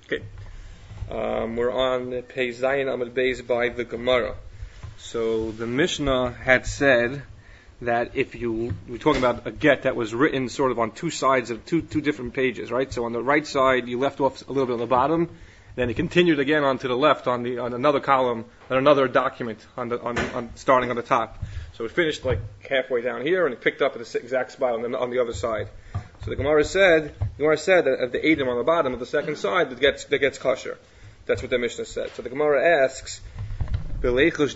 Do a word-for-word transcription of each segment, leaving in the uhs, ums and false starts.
Okay, um, we're on page Zayin Amud Beis by the Gemara. So the Mishnah had said that if you, we're talking about a get that was written sort of on two sides of two two different pages, right? So on the right side, you left off a little bit on the bottom, then it continued again on to the left on the on another column, on another document on the on, on starting on the top. So it finished like halfway down here, and it picked up at the exact spot on the, on the other side. So the Gemara said, the Gemara said that at the Edom on the bottom of the second side that gets that gets kosher. That's what the Mishnah said. So the Gemara asks, maybe we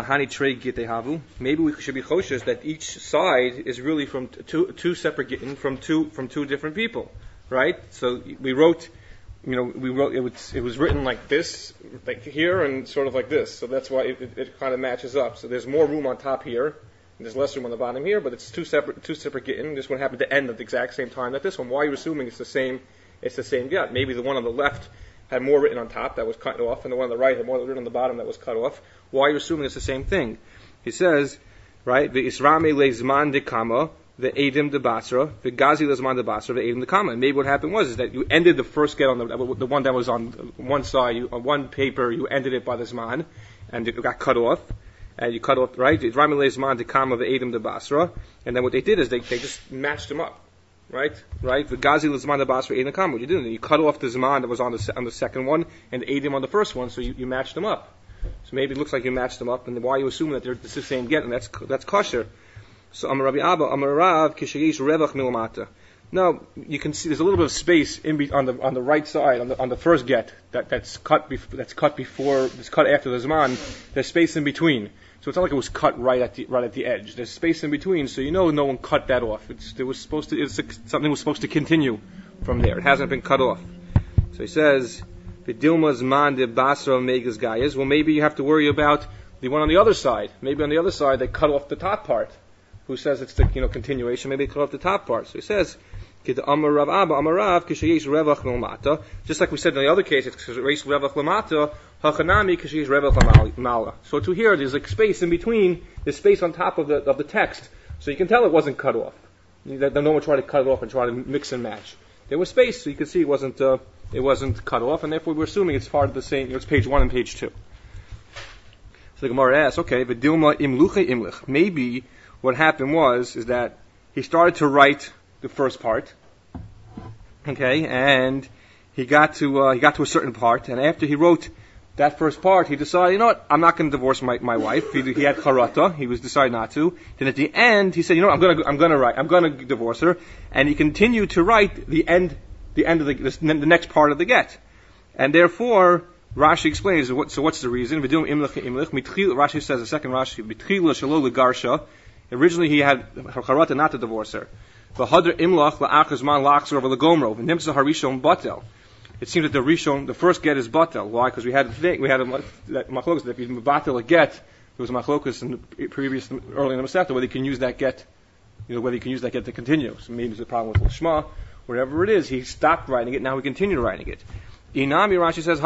should be kosher that each side is really from two two separate gittin from two from two different people, right? So we wrote, you know, we wrote it was it was written like this, like here, and sort of like this. So that's why it, it, it kind of matches up. So there's more room on top here. And there's less room on the bottom here, but it's two separate two separate gittin. This one happened to end at the exact same time that this one. Why are you assuming it's the same? It's the same get. Maybe the one on the left had more written on top that was cut off, and the one on the right had more written on the bottom that was cut off. Why are you assuming it's the same thing? He says, right, the Israme lezman de kama, the Edim de Basra, the Gazi lezman de Basra, the Edim de kama. And maybe what happened was is that you ended the first get on the the one that was on one side, you, on one paper, you ended it by the Zman, and it got cut off. And you cut off, right? It's Rami Leizman to Kama the Edom de Basra. And then what they did is they, they just matched them up. Right? Right? The Gazi Leizman de Basra, Edom Kama. What you did, you cut off the Zman that was on the on the second one and the Edom on the first one, so you, you matched them up. So maybe it looks like you matched them up, and why are you assuming that they're the same get, and that's that's kosher. So Amar Rabbi Abba, Amar Rav, Kishayish Revach Milamata. Now, you can see there's a little bit of space in be, on the on the right side, on the on the first get, that, that's cut bef- that's cut before, that's cut after the Zman. There's space in between. So it's not like it was cut right at the right at the edge. There's space in between, so you know no one cut that off. It's it was supposed to it's, something was supposed to continue from there. It hasn't been cut off. So he says, "V'dilma zman de basra megas gayas." Well, maybe you have to worry about the one on the other side. Maybe on the other side they cut off the top part. Who says it's the you know continuation? Maybe they cut off the top part. So he says, just like we said in the other case, it's revach lamata. Hachanami kishish revach lamala. So to here, there's like space in between. There's space on top of the of the text, so you can tell it wasn't cut off. That no one tried to cut it off and try to mix and match. There was space, so you could see it wasn't uh, it wasn't cut off, and therefore we're assuming it's part of the same. You know, it's page one and page two. So the Gemara asks, okay, v'dilma imluche imlich. Maybe what happened was is that he started to write the first part, okay, and he got to uh, he got to a certain part, and after he wrote that first part, he decided, you know what, I'm not going to divorce my, my wife. He, he had charata, he was decided not to. Then at the end, he said, you know what, I'm going to I'm going to write, I'm going to divorce her, and he continued to write the end the end of the the next part of the get, and therefore Rashi explains. What, so what's the reason? Rashi says, the second Rashi, originally he had charata not to divorce her. It seems that the rishon, the first get is batel. Why? Because we had a thing, we had a machlokas that if you batel a get, there was a machlokas in the previous, early in the Masechta, whether you can use that get, you know, whether you can use that get to continue. So maybe there's a problem with Shema, whatever it is. He stopped writing it. Now he continued writing it. Inami Rashi says,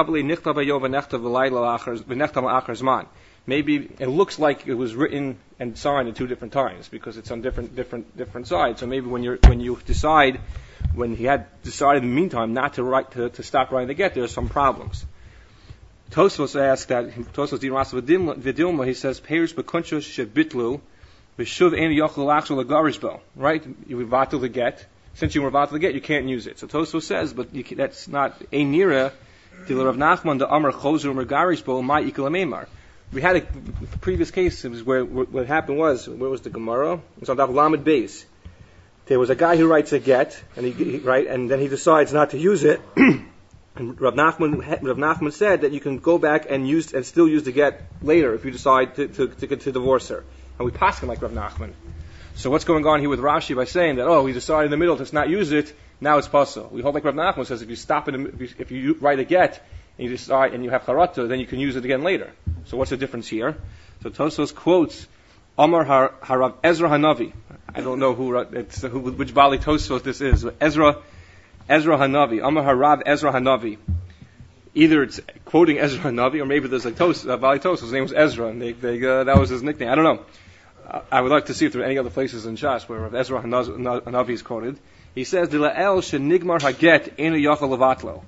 maybe it looks like it was written and signed at two different times because it's on different, different, different sides. So maybe when you when you decide, when he had decided in the meantime not to write to, to stop writing the get, there's some problems. Tosfos asks that Tosfos din Rasa v'dilma. He says Perish b'kunchos shebitlu v'shuv ein yochel lachshol lagarisbo. Right? You vatal the get. Since you were vatal the get, you can't use it. So Tosfos says, but you can, that's not a nira. Till Rav Nachman the Amar Chozer Mergarisbo my ikal amemar. We had a previous case. It was where what happened was, where was the Gemara? It was on Daf Lamed Beis. There was a guy who writes a get, and he, he right, and then he decides not to use it. And Rav Nachman, Rav Nachman said that you can go back and use and still use the get later if you decide to to, to, to divorce her. And we pass him like Rav Nachman. So what's going on here with Rashi by saying that oh we decided in the middle to not use it, now it's possible. We hold like Rav Nachman says if you stop it, if you, if you write a get and you decide and you have charata, then you can use it again later. So what's the difference here? So Tosfos quotes Amar Har, Harav Ezra Hanavi. I don't know who it's who, which Bali Tosfos this is. Ezra Ezra Hanavi. Amar Harav Ezra Hanavi. Either it's quoting Ezra Hanavi, or maybe there's a Tos, uh, Bali Tosfos. His name was Ezra, and they, they, uh, that was his nickname. I don't know. Uh, I would like to see if there are any other places in Shas where Ezra Hanavi is quoted. He says, "Dila'el shenigmar haget enu yachal levatlo."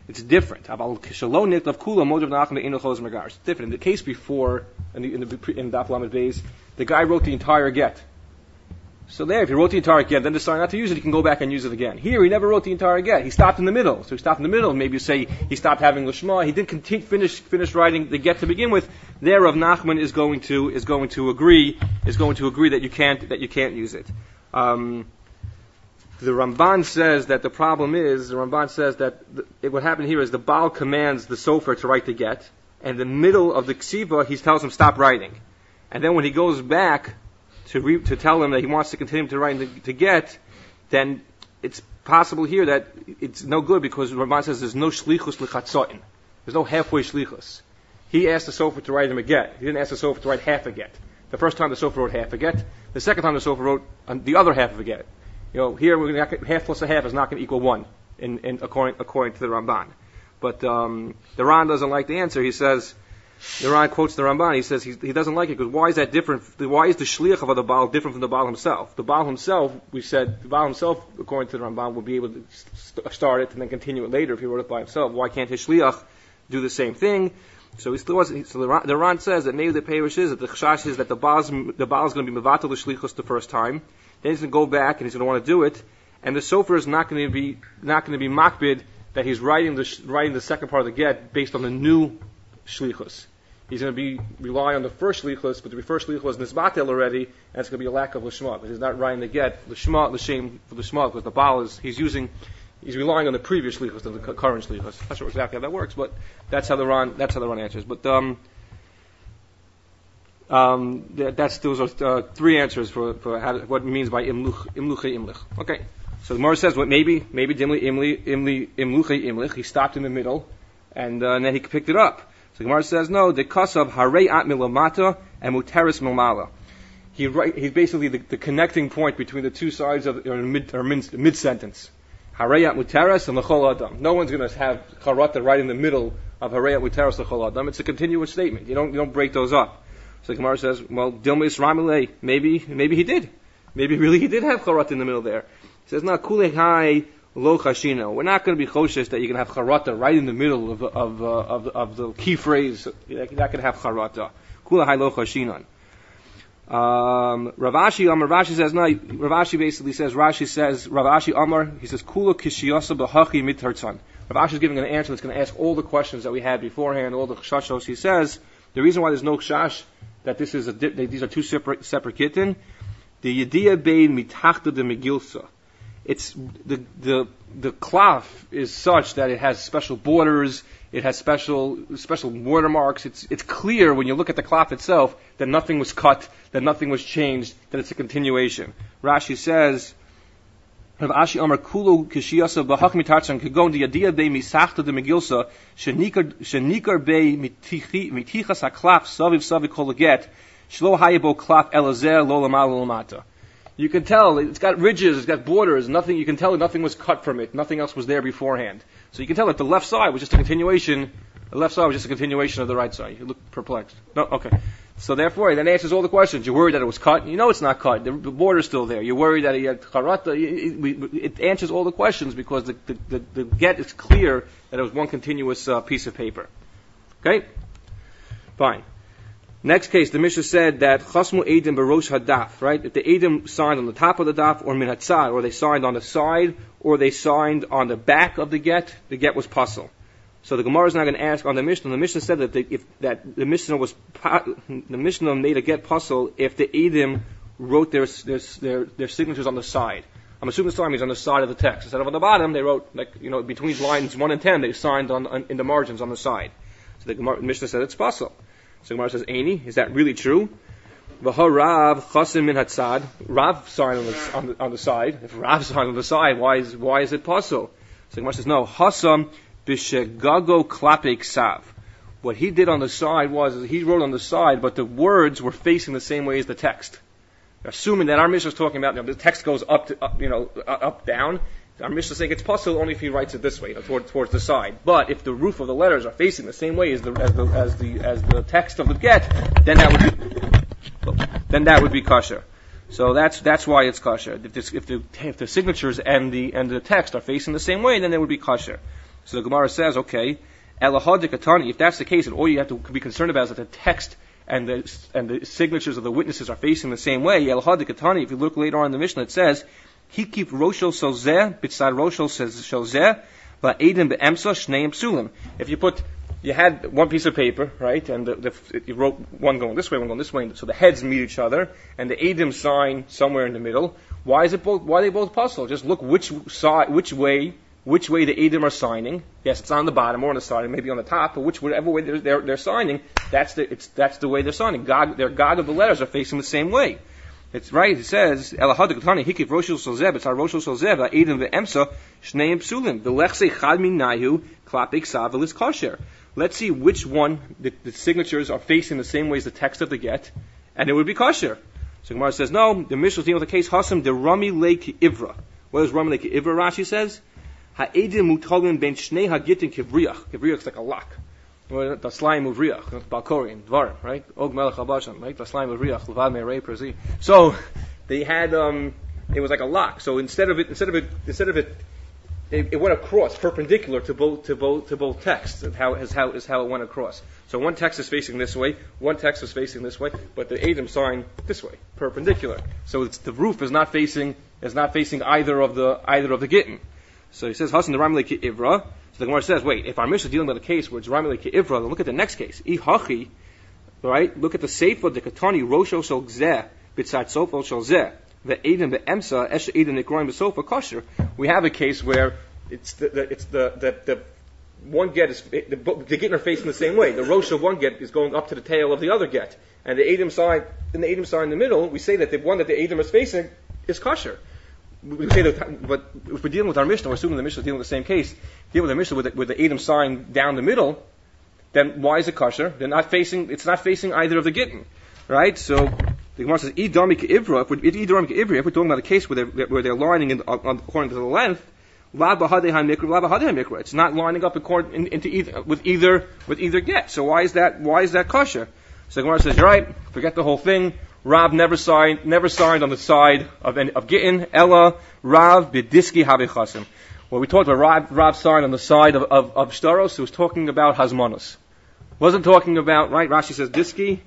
It's different. It's different. In the case before, in the, in the in Daf Lamed Beis, the guy wrote the entire get. So there, if he wrote the entire get, then decided not to use it, he can go back and use it again. Here, he never wrote the entire get. He stopped in the middle. So he stopped in the middle. Maybe you say he stopped having Lishma. He didn't continue, finish finish writing the get to begin with. There, Rav Nachman is going to is going to agree is going to agree that you can't that you can't use it. Um, the Ramban says that the problem is the Ramban says that the, it, what happened here is the Baal commands the Sofer to write the get, and in the middle of the Ksiva, he tells him stop writing, and then when he goes back to re, to tell him that he wants to continue to write the, to get, then it's possible here that it's no good because Ramban says there's no shlichus lechatzotin. There's no halfway shlichus. He asked the Sofer to write him a get. He didn't ask the Sofer to write half a get. The first time the Sofer wrote half a get. The second time the Sofer wrote the other half of a get. You know, here we're going to, half plus a half is not going to equal one, in, in according according to the Ramban. But um, the Ran doesn't like the answer. He says. The Ran quotes the Ramban. He says he, he doesn't like it because why is that different? Why is the shliach of the Baal different from the Baal himself? The Baal himself, we said, the Baal himself, according to the Ramban, would be able to st- start it and then continue it later if he wrote it by himself. Why can't his shliach do the same thing? So he still wasn't. So the Ran, the Ran says that maybe the peirush is that the chashash is that the Baal the Baal is going to be mevatel the shlichus the first time. Then he's going to go back and he's going to want to do it, and the Sofer is not going to be not going to be makbid that he's writing the writing the second part of the get based on the new shlichus. He's going to be rely on the first shlichus, but the first shlichus is nisbatel already, and it's going to be a lack of lishma because he's not writing the get lishma l'shem for lishma because the Baal is he's using he's relying on the previous shlichus than the current shlichus. I'm not sure exactly how that works, but that's how the Ran that's how the Ran answers. But um, um, that's those are uh, three answers for, for how, what it means by imluch imluche imlich. Okay, so the Gemara says what maybe maybe dimli imli imli imluche imlich. He stopped in the middle, and, uh, and then he picked it up. So Gemara says, no, the kasav harei at milamata and muteris milmala. He right, he's basically the, the connecting point between the two sides of or mid or mid, mid sentence. Harei at muteris and lechol adam. No one's going to have charata right in the middle of harei at muteris lechol adam. It's a continuous statement. You don't you don't break those up. So Gemara says, well, dilma isramile. Maybe maybe he did. Maybe really he did have charata in the middle there. He says, no, kulei hai. Lo chashino. We're not going to be choshesh that you can have charata right in the middle of of uh, of, of the key phrase. You're not going to have charata. Kula hai lo chashinon. Um, Rav Ashi Amar. Rashi says no. Rav Ashi basically says. Rashi says. Rav Ashi Amar. He says kula kishiyasa b'hachi mithartzan. Rav Ashi is giving an answer that's going to ask all the questions that we had beforehand, all the chashashos. He says the reason why there's no chash that this is a that these are two separate separate kitten. The yediyah bein mitachta de megilsa. It's the the the cloth is such that it has special borders, it has special special watermarks. It's it's clear when you look at the cloth itself that nothing was cut, that nothing was changed, that it's a continuation. Rashi says, Rav Ashi Amar Kulu Kishiyasa B'Hach Mitartzan Kagon Diyadia Bei Misachta De Megilsa Shenikar Shenikar Bei Mitichas HaKlaf Saviv Saviv Kolaget Shlo Hayabo Klaf Elazer Lo Lamal Lamata. You can tell it's got ridges, it's got borders. Nothing you can tell nothing was cut from it. Nothing else was there beforehand. So you can tell that the left side was just a continuation. The left side was just a continuation of the right side. You look perplexed. No, okay. So therefore, that answers all the questions. You're worried that it was cut. You know it's not cut. The, the border's still there. You're worried that he had charata. It, it answers all the questions because the, the, the, the get is clear that it was one continuous uh, piece of paper. Okay? Fine. Next case, the Mishnah said that chasmu edim barosh hadaf, right? If the edim signed on the top of the daf or min hatzad, or they signed on the side, or they signed on the back of the get, the get was pasul. So the Gemara is not going to ask on the Mishnah. The Mishnah said that the, if that the Mishnah was the Mishnah made a get pasul if the edim wrote their their their, their signatures on the side. I'm assuming the sign means on the side of the text instead of on the bottom. They wrote like you know between lines one and ten. They signed on, on in the margins on the side. So the Gemara, Mishnah said it's pasul. So Gemara says, Eini, is that really true? V'ha Rav chasim min hatzad. Rav signed on the, on the, on the side. If Rav signed on the side, why is why is it pasul? So Gemara says, no. Hasam b'shegago klape ksav. What he did on the side was he wrote on the side, but the words were facing the same way as the text. Assuming that our Mishnah is talking about you know, the text goes up, to, up you know, up down. Our Mishnah is saying it's pasul only if he writes it this way, you know, toward, towards the side. But if the roof of the letters are facing the same way as the as the as the as the text of the get, then that would be then that would be kosher. So that's that's why it's kosher. If, this, if the if the signatures and the and the text are facing the same way, then it would be kosher. So the Gemara says, okay, Elahadik Atani, if that's the case, and all you have to be concerned about is that the text and the and the signatures of the witnesses are facing the same way. Elahadik Atani, if you look later on in the Mishnah, it says, Hikif Roshel Sozeh, Bitzad Roshel Sozeh, Va'edim Be'emsa Shneim Psulim. If you put, you had one piece of paper, right, and the, the, you wrote one going this way, one going this way, so the heads meet each other, and the Edim sign somewhere in the middle. Why is it both? Why are they both puzzled? Just look which side, which way, which way the Edim are signing. Yes, it's on the bottom or on the side, maybe on the top, but which whatever way they're, they're, they're signing, that's the it's that's the way they're signing. God, their God of the letters are facing the same way. It's right. It says Elahadik Tani Hikif Roshel Solzeh, it's Roshel Solzeh, Edim ve'emsa Shneim Psulim. The Lechse Chad Min Nahu Klapik Savelis Kosher. Let's see which one the, the signatures are facing the same way as the text of the get, and it would be kosher. So Gemara says, no, the Mishnah is dealing with the case, Hasam de Rami Leki Ivra. What is Rami Leki Ivra, Rashi says? Ha'edim mutalin ben shnei hagitin kivriach. Kivriach is like a lock. The slime of riach, Balkorian, Dvarim, right? Og melech habasham, right? The slime of riach, levad me'rei perzi. So, they had, um, it was like a lock. So instead of it, instead of it, instead of it, It, it went across, perpendicular to both to both to both texts. And how is how is how it went across. So one text is facing this way, one text is facing this way, but the Adam sign this way, perpendicular. So it's, the roof is not facing is not facing either of the either of the gittin. So he says Hasan the Ramle ki Ivra. So the Gemara says, wait, if our Mishnah is dealing with a case where it's Ramle ki Ivra, then look at the next case. I hachi, right? Look at the Sefer the Katani Rosho shel Gzeh b'tzad Sofo shel Zeh. The Eden be'emsa esha Eden nikroim b'sofa kosher. We have a case where it's the, the it's the, the the one get is the, the get are facing the same way. The rosh of one get is going up to the tail of the other get, and the Eden sign in the Eden sign in the middle. We say that the one that the Eden is facing is kosher. We say that, but if we're dealing with our Mishnah, we're assuming the Mishnah is dealing with the same case. Dealing with the Mishnah with the, with the Eden sign down the middle, then why is it kosher? They're not facing. It's not facing either of the gittin, right? So. The Gemara says, "Idami Ivra." If we're Idami Ivra, if we're talking about a case where they're where they're lining in, on, according to the length, La Bahadei HaMikra, La Bahadei HaMikra. It's not lining up according, in, into either with either with either get. So why is that? Why is that kosher? So the Gemara says, "You're right. Forget the whole thing. Rav never signed never signed on the side of of Gittin. Ella Rav Bidiski Habichasim." Well, we talked about Rav, Rav signed on the side of of, of Shtaros. So it was talking about Hazmanos. Wasn't talking about right. Rashi says Diski.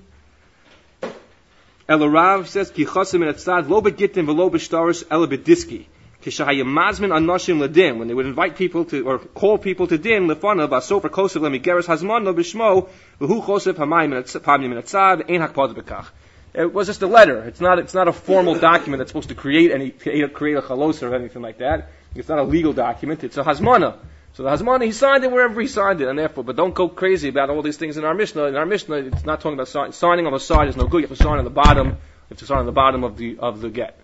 Ela Rav says, Ki chasim in atzad, lo begittin v'lo b'shtaris, ela b'diski. Kishahayamazmin anashim ledin. When they would invite people to, or call people to din, lefana, basofer kosev lemigeres hazmano b'shmo, v'hu chosev hamayim in atzad, ein hakpad b'kach. It was just a letter. It's not, it's not a formal document that's supposed to create any, create a chalos or anything like that. It's not a legal document. It's a hazmana. So the hazmana, he signed it wherever he signed it, and therefore, but don't go crazy about all these things in our Mishnah. In our Mishnah, it's not talking about sign, signing on the side is no good. You have to sign on the bottom. You have to sign on the bottom of the of the get.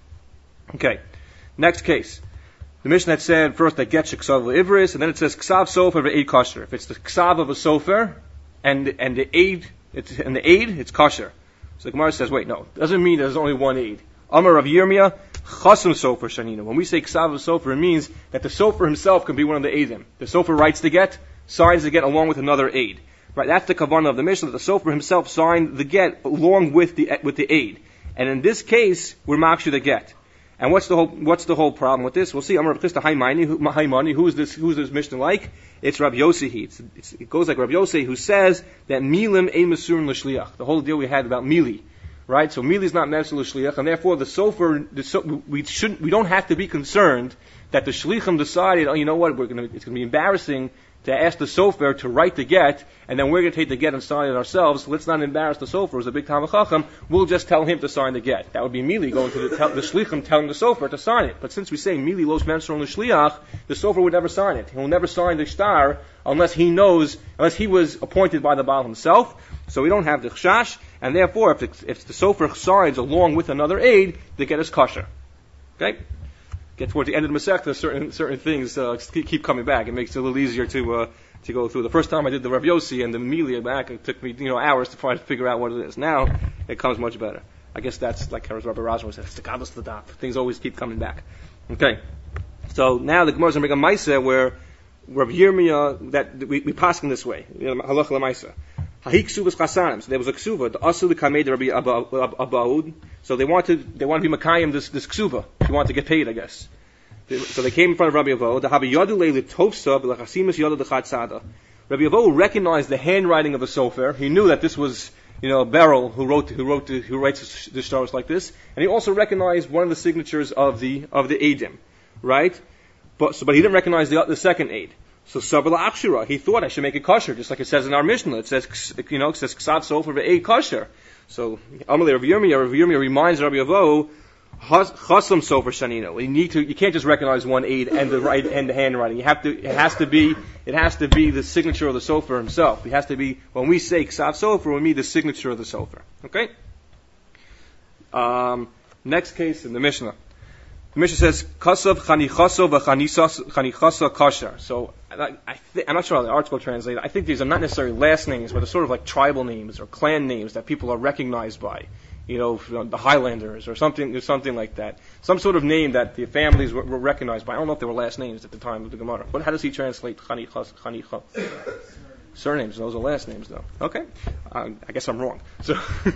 Okay, next case. The Mishnah had said first that get ksav ivris, and then it says ksav sofer ve'eid kosher. If it's the ksav of a sofer and and the aid, it's and the aid, it's kosher. So the Gemara says, wait, no, it doesn't mean there's only one aid. Amar Rav Yirmiyah, chasam sofer shanina. When we say ksav of sofer, it means that the sofer himself can be one of the aidim. The sofer writes the get, signs the get along with another aid. Right, that's the kavanah of the Mishnah, that the sofer himself signed the get along with the with the aid. And in this case, we're makshu the get. And what's the whole what's the whole problem with this? We'll see. Amar Rav Chisda Haimani, who is this who is this Mishnah like? It's Rav Yossi. It's, it's, it goes like Rav Yossi, who says that milim ein mesurin l'shliach. The whole deal we had about mili. Right, so mili is not meant to shliach, and therefore the sofer, the so, we shouldn't, we don't have to be concerned that the shlichim decided, oh, you know what, we're going to, it's going to be embarrassing to ask the sofer to write the get, and then we're going to take the get and sign it ourselves. Let's not embarrass the sofer as a big Talmid Chacham. We'll just tell him to sign the get. That would be mili going to the, tell, the shlichim telling the sofer to sign it. But since we say mili los menstrual l'shliach, the sofer would never sign it. He will never sign the shtar unless he knows, unless he was appointed by the Baal himself. So we don't have the chash, and therefore, if the, if the sofer signs along with another aid, the get is kosher. Okay? Get towards the end of the Masechta, certain certain things uh, keep coming back. It makes it a little easier to uh, to go through. The first time I did the Rav Yossi and the Mili back, it took me you know hours to try to figure out what it is. Now it comes much better. I guess that's like Rabbi Rosman said, it's the godless to the daf. Things always keep coming back. Okay, so now the Gemara is going to bring a Maisa where Rabbi Yirmiyah that we we pass in this way. Halacha l'Maisa. Hahik ksuvas chasanim. So there was a ksuva, the asul kamed Rabbi Abaud. So they wanted they want to be makayim this this ksuva. They want to get paid, I guess. So they came in front of Rabbi Avo. The Habiyadu leili tofsa b'lachasimus yadu d'chad sada. Rabbi Avo recognized the handwriting of a sofer. He knew that this was, you know, Beryl who wrote who wrote the, who writes the stars like this, and he also recognized one of the signatures of the of the Eidim, right? But so, but he didn't recognize the the second aid. So Sabala Akshira, he thought I should make it kosher, just like it says in our Mishnah. It says, you know, it says Ksav Sofer ve'ei kosher. So Amalei Rav Yirmiyah, Rav Yirmiyah reminds Rabbi Avo, Chasam Sofer Shanino. You need to, you can't just recognize one aid and the right and the handwriting. You have to, it has to be, it has to be the signature of the Sofer himself. It has to be, when we say Ksav Sofer, we mean the signature of the Sofer. Okay? Um, next case in the Mishnah. The Mishnah says, Kasav Chanichaso v'Chanichasa Kasher. So, I, I th- I'm not sure how the article translated. I think these are not necessarily last names, but they're sort of like tribal names or clan names that people are recognized by. You know, the Highlanders or something, or something like that. Some sort of name that the families were, were recognized by. I don't know if they were last names at the time of the Gemara. But how does he translate Chanichas, Chanicha? Surnames. Those are last names, though. Okay. Uh, I guess I'm wrong. So,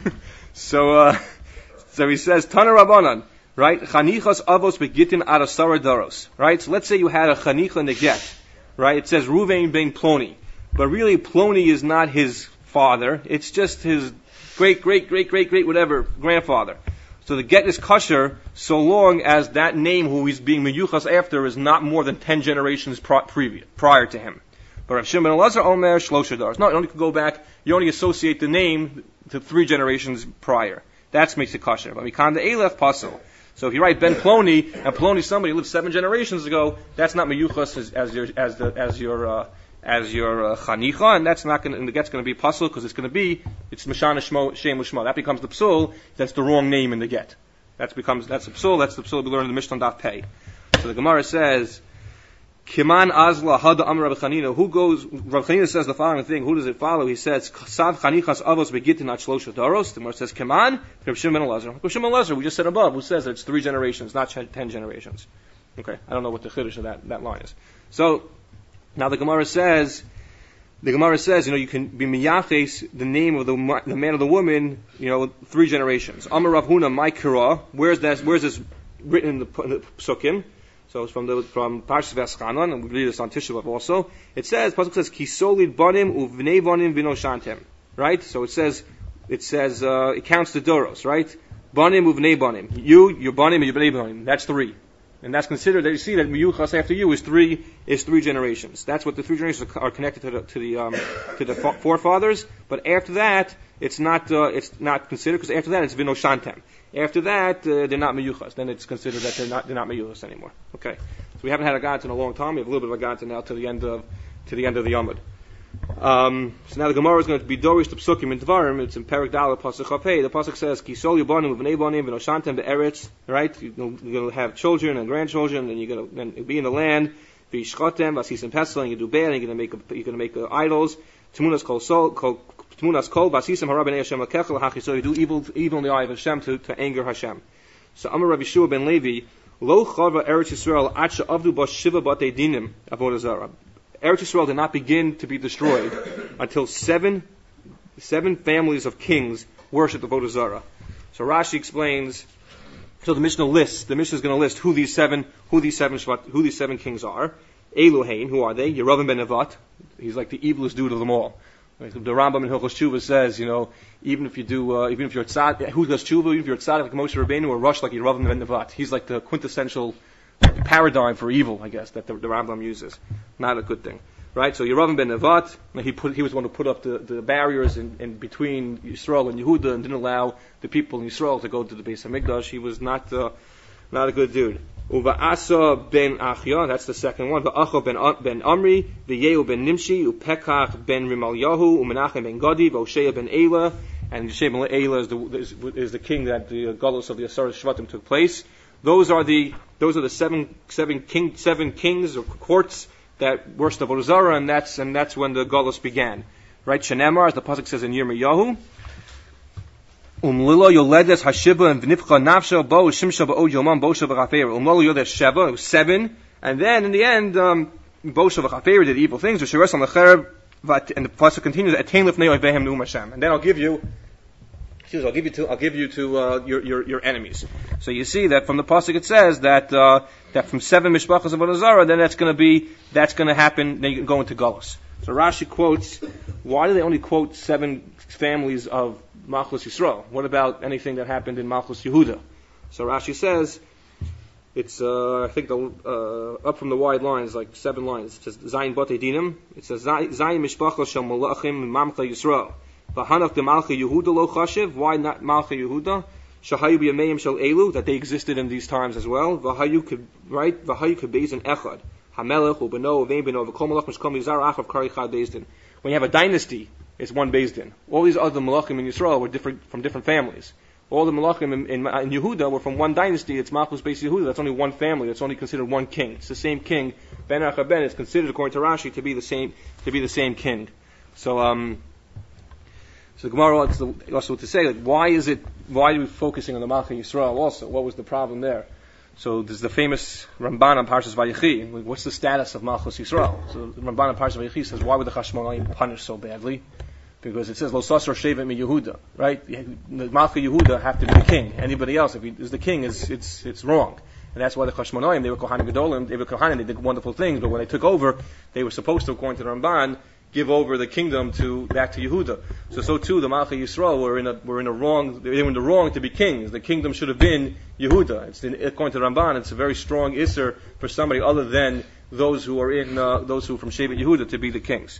so, uh, so he says, Tana Rabbanan. Right? Chanichas avos begitin arasara daros. Right? So let's say you had a chanicha in the get. Right? It says Ruvain ben Ploni. But really Ploni is not his father. It's just his great, great, great, great, great, whatever, grandfather. So the get is kosher so long as that name who he's being meyuchas after is not more than ten generations pro- previous, prior to him. But Rav Shimon Elazar Omer Shlosha Daros. No, you only can go back, you only associate the name to three generations prior. That makes it kosher. But Mikan the Elef Pasul. So if you write Ben Ploni, and Ploni somebody who lived seven generations ago, that's not meyuchas as, as your as the as your uh, as your uh, chanicha, and that's not going. And the get's going to be pasul because it's going to be it's mishana shmo shem u'shmo. That becomes the psul. That's the wrong name in the get. That becomes that's the psul. That's the psul we learned in the Mishnah Daf Pei. So the Gemara says, Kiman azla hada amar Rav Chanina. Who goes? Rav Chanina says the following thing. Who does it follow? He says, Sav chanichas avos begitin at shlosha daros. The Gemara says, Kiman Rav Shimon Elazar. Rav Shimon Elazar. We just said above. Who says that it's three generations, not ten generations? Okay, I don't know what the chiddush of that that line is. So now the Gemara says, the Gemara says, you know, you can be miyaches the name of the the man or the woman, you know, three generations. Amar Rav Huna, my kira. Where's that? Where's this written in the, in the psukim? So it's from the from Parshas Veschanan, and we read this on Tisha B'Av also. It says, pasuk says, Kisolid banim uvnei banim vinoshantem. Right? So it says, it says, uh, it counts the doros, right? Banim uvnei banim. You, your banim, and your bnei banim. That's three. And that's considered that you see that miyuchas after you is three is three generations. That's what the three generations are connected to the to the um, to the forefathers. But after that, it's not uh, it's not considered because after that it's vinoshantem. After that, uh, they're not miyuchas. Then it's considered that they're not they're not miyuchas anymore. Okay, so we haven't had a gant in a long time. We have a little bit of a gant now to the end of to the end of the Yamud. Um, so now the Gemara is going to be dorish to psukim in Dvarim. It's in Perek Dalet pasuk Chafei. The pasuk says Kisol Yubanim V'nei Banim V'noshantem Be'eretz. Right, you're going to have children and grandchildren, and you're going to then be in the land. V'yishchotem V'asisim Pesel, and you do bad, and you're going to make a, you're going to make uh, idols. Tmunas Kol Sol Kol Tmunas Kol V'asisim Harabenei Hashem Akechel Hachi. So you do evil evil in the eye of Hashem to, to anger Hashem. So Amar Rabbi Shua ben Levi Lo Chava Eretz Yisrael Acha Avdu Bas Shiva Batei Dinim Avodah Zarah. Eretz Yisrael did not begin to be destroyed until seven, seven families of kings worshipped the Avodah Zarah. So Rashi explains. So the Mishnah lists. The Mishnah is going to list who these seven, who these seven, who these seven kings are. Eluhain, who are they? Yeravim ben Nevat. He's like the evilest dude of them all. The Rambam in Hilchos Tshuva says, you know, even if you do, uh, even if you're tzad, who does tshuva, even if you're tzad like Moshe Rabbeinu or Rush like Yeravim ben Nevat. He's like the quintessential paradigm for evil, I guess, that the, the Rambam uses. Not a good thing. Right? So Yeravim ben Nevat, he put, he was the one who put up the, the barriers in, in between Yisrael and Yehuda and didn't allow the people in Yisrael to go to the Beis HaMikdash. He was not, uh, not a good dude. Uva'asa ben Achya, that's the second one. Va'acha ben, ben Amri, V'yehu ben Nimshi, Upekach ben Rimalyahu, Umenachem ben Gadi, V'Oshea ben Eila, and Oshea ben Eila is the, is, is the king that the uh, Galus of the Asar Shvatim took place. Those are the, those are the seven, seven king, seven kings or courts that worshipped the Avodah Zarah, and that's, and that's when the Galus began. Right? Shenemar, as the pasuk says in Yirmiyahu, Umlilo yoledes hashiba and v'nifcha nafsha bo shimsha ba'od yomam bosha v'chafeir. Umlilo yoledes sheva, it was seven, and then in the end, um, bosha v'chafeir did evil things. And the pasuk continues, Etain lifnei oivehem nu'um Hashem. And then I'll give you, excuse me, I'll give you to, I'll give you to, uh, your, your, your enemies. So you see that from the pasuk it says that, uh, that from seven mishpachas of Avodah Zarah, then that's gonna be, that's gonna happen, then you can go into Galus. So Rashi quotes, why do they only quote seven families of Malchus Yisrael? What about anything that happened in Malchus Yehuda? So Rashi says, it's, uh, I think the, uh, up from the wide lines, like seven lines. It says, Zayin Batei Dinim. It says, Zayin Mishpacha Shel Malachim Mamcha Yisrael. V'hanach de Malcha Yehuda lo chashiv. Why not Malcha Yehuda? Shahayu b'yameim shel elu, that they existed in these times as well. V'hayu could, right? V'hayu could beis in echad. Hamelech u'beno v'ein beno v'kol malach mishkom yizar achav kari chad beis. When you have a dynasty, it's one beis din. All these other malachim in Yisrael were different, from different families. All the Malachim in, in, in Yehuda were from one dynasty. It's Malchus Beis Yehuda. That's only one family. That's only considered one king. It's the same king. Ben Achaben is considered, according to Rashi, to be the same to be the same king. So, um, so Gemara also, also to say, like, why is it? Why are we focusing on the Malchim Yisrael? Also, what was the problem there? So there's the famous Ramban on Parshas Vayechi. What's the status of Malchus Yisrael? So the Ramban on Parshas Vayechi says, why were the Chashmonaim punished so badly? Because it says Lo Sasar Shevet Mi Yehuda, right? The Malcha Yehuda have to be the king. Anybody else, if he is the king, is it's it's wrong, and that's why the Chashmonaim, they were Kohanim Gedolim, they were Kohanim, they did wonderful things, but when they took over, they were supposed to, according to the Ramban, give over the kingdom to back to Yehuda. So so too the Malcha Yisrael were in a were in a wrong, they were in the wrong to be kings. The kingdom should have been Yehuda. It's in, according to the Ramban, it's a very strong isser for somebody other than those who are in uh, those who are from Shevet Yehuda to be the kings.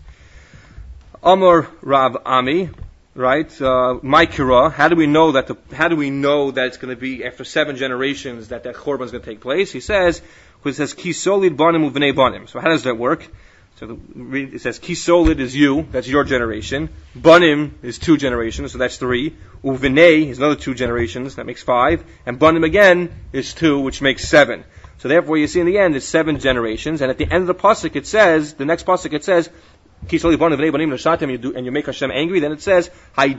Amar Rab Ami, right? Uh, Maikira. How do we know that? The, how do we know that it's going to be after seven generations that that korban is going to take place? He says, it says Kisolid Banim Uvnei Banim. So how does that work? So the, it says Kisolid is you, that's your generation. Banim is two generations, so that's three. Uvnei is another two generations, that makes five. And Banim again is two, which makes seven. So therefore, you see in the end, it's seven generations. And at the end of the pasuk, it says, the next pasuk, it says. And you, do, and you make Hashem angry, then it says, if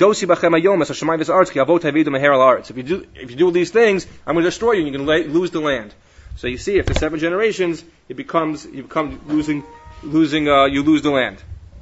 you do if you do these things, I'm going to destroy you and you're going to lose the land. So you see, after seven generations, it becomes you become losing losing uh, you lose the land.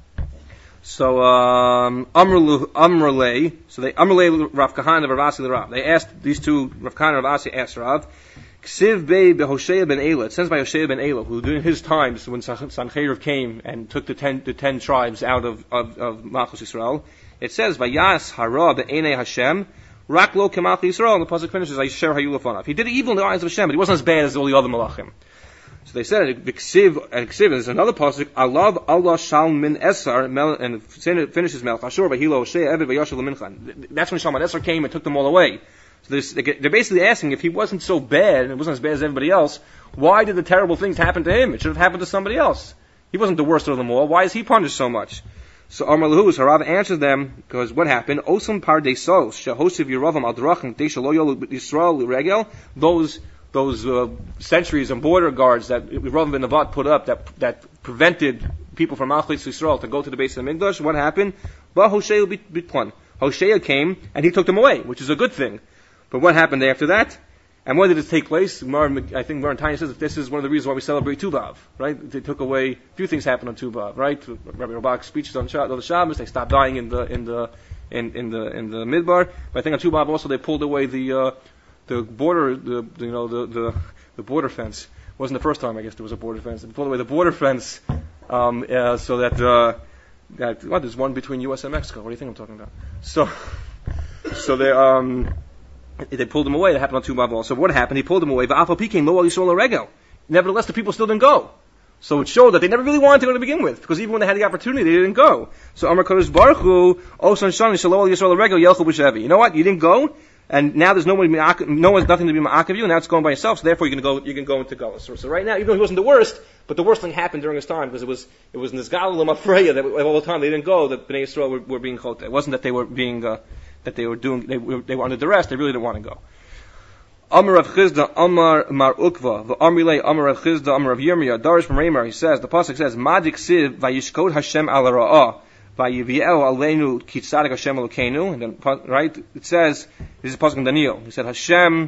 So um Amrulay, so they Amrulay Rav Kahana Rav Asi Rav. They asked these two, Rav Kahana and Rav Asi asked Rav, Ksiv Bey Behoshea ben Elah. It says by Hoshea ben Elah, who during his times when Sancheriv came and took the ten the ten tribes out of of, of Malchus Yisrael, it says Vayas Hara be'enei Hashem Rak lo kemalchus Yisrael. And the pasuk finishes Ayisher Hayu Lefanav. He did evil in the eyes of Hashem, but he wasn't as bad as all the other malachim. So they said Ksiv and Ksiv. There's another pasuk Alav Allah Shalmin Esar and finishes Melch Ashur Vahilo Hoshea Eved Vayashel Minchan. That's when Shalman Esar came and took them all away. So they're basically asking, if he wasn't so bad, and it wasn't as bad as everybody else, why did the terrible things happen to him? It should have happened to somebody else. He wasn't the worst of them all. Why is he punished so much? So Amar Lahu, so Rav answers them, because what happened? Osam par desos, shehosiv yiravam al drachim, deishalo yol Yisrael regel, those, those, uh, sentries and border guards that Rav ben Nevat put up, that, that prevented people from Malchus Yisrael to go to the base of the Mikdash, what happened? Ba Hoshea bitplan. Hoshea came, and he took them away, which is a good thing. But what happened after that? And when did it take place? Mar, I think Mar Tanya says that this is one of the reasons why we celebrate Tu B'Av, right? They took away, a few things happened on Tu B'Av, right? Rabbi Rabak's speeches on the Shabbos, they stopped dying in the, in the, in, in the, in the Midbar. But I think on Tu B'Av also they pulled away the, uh, the border, the, you know, the, the, the border fence. It wasn't the first time, I guess, there was a border fence. They pulled away the border fence, um, uh, so that, uh, that, what, there's one between U S and Mexico. What do you think I'm talking about? So, so they, um, They pulled him away. That happened on Tu B'Av. So what happened? He pulled him away. Nevertheless, the people still didn't go. So it showed that they never really wanted to go to begin with, because even when they had the opportunity, they didn't go. So Amar Kodesh Baruch Hu, Osan Shani Shalom Yisrael Regel Yelchu B'Shevi. You know what? You didn't go, and now there's no one, no one's nothing to be ma'ak of you. Now it's going by yourself. So therefore, you're going to go. You can go into Galus. So, so right now, even though he wasn't the worst, but the worst thing happened during his time, because it was it was Nizgalim Afreya that all the time they didn't go. That Bnei Yisrael were, were being choteh. It wasn't that they were being uh, that they were doing. They were, they were under duress. They really didn't want to go. Amar Rav Chizda, Amar Mar Ukva, the Amrilei, Amar Rav Chizda, Amar Rav Yirmiyah, Darish from Ramar, he says, the pasuk says, Madik Siv, Vayishkod Hashem al Ra'ah, Vayiviel Aleinu Kitzadik Hashem Elokeinu, and then, right, it says, this is pasuk in Daniel, he said, Hashem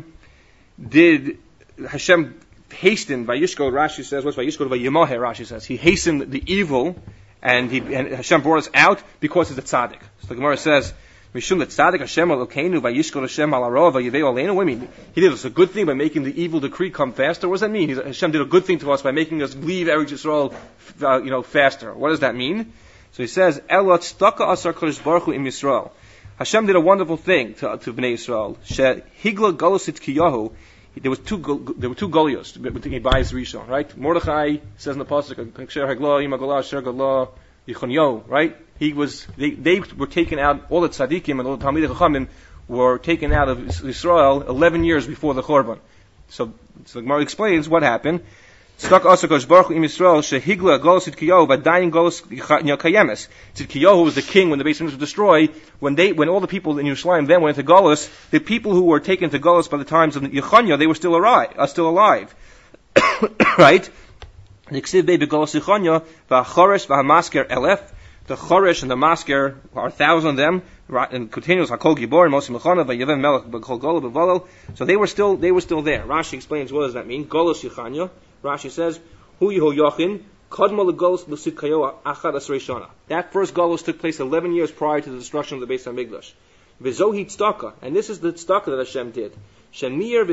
did, Hashem hastened, Vayishkod, Rashi says, what's Vayishkod, Vayimahe, Rashi says, he hastened the evil, and he, and Hashem brought us out because he's a tzaddik. So the Gemara says, Mishum Tzadik Hashem Elokeinu Vayishkol Hashem Al Hara Vayivei Aleinu. What do you mean? He did us a good thing by making the evil decree come faster. What does that mean? He's, Hashem did a good thing to us by making us leave Eretz Yisrael, uh, you know, faster. What does that mean? So he says, Elot Staka Asar Kodesh Baruch Hu Im Yisrael. Hashem did a wonderful thing to, to Bnei Yisrael. She Higla Golosit Kiyahu. There was two there were two Golios between Bayis Rishon, right? Mordechai says in the pasuk, Ksher Hagla Imagolah Sher Gala Yichonyo, right? He was they, they were taken out. All the tzaddikim and all the Talmidei Chachamim were taken out of Israel eleven years before the Chorban. So, so the Gemara explains what happened. Stak Asakosh Baruch Im Yisrael Shehigla Golos Tzidkiyahu Vadayin Golos Kayemes. Tzidkiyahu was the king when the Beis Hamikdash was destroyed. When they, when all the people in Yerushalayim then went to Golos, the people who were taken to Golos by the times of Yechanya, they were still alive. Uh, still alive, right? The Ksiv Be Golos Yechanya VaChoresh VaHamasker Elef. The Choresh and the Masker are a thousand of them, and continues Hakol Gibor and Mosim Mechana VaYevem Melech B'Kol Gola B'Volel. So they were still, they were still there. Rashi explains what does that mean. Golos Yechanya. Rashi says, Hu Yeho Yochin, Kadma Legolos L'Sid Kayo Achad Asrei Shana. That first Golos took place eleven years prior to the destruction of the Beis HaMikdash. V'zohi tzedakah, and this is the tzedakah that Hashem did. Shemir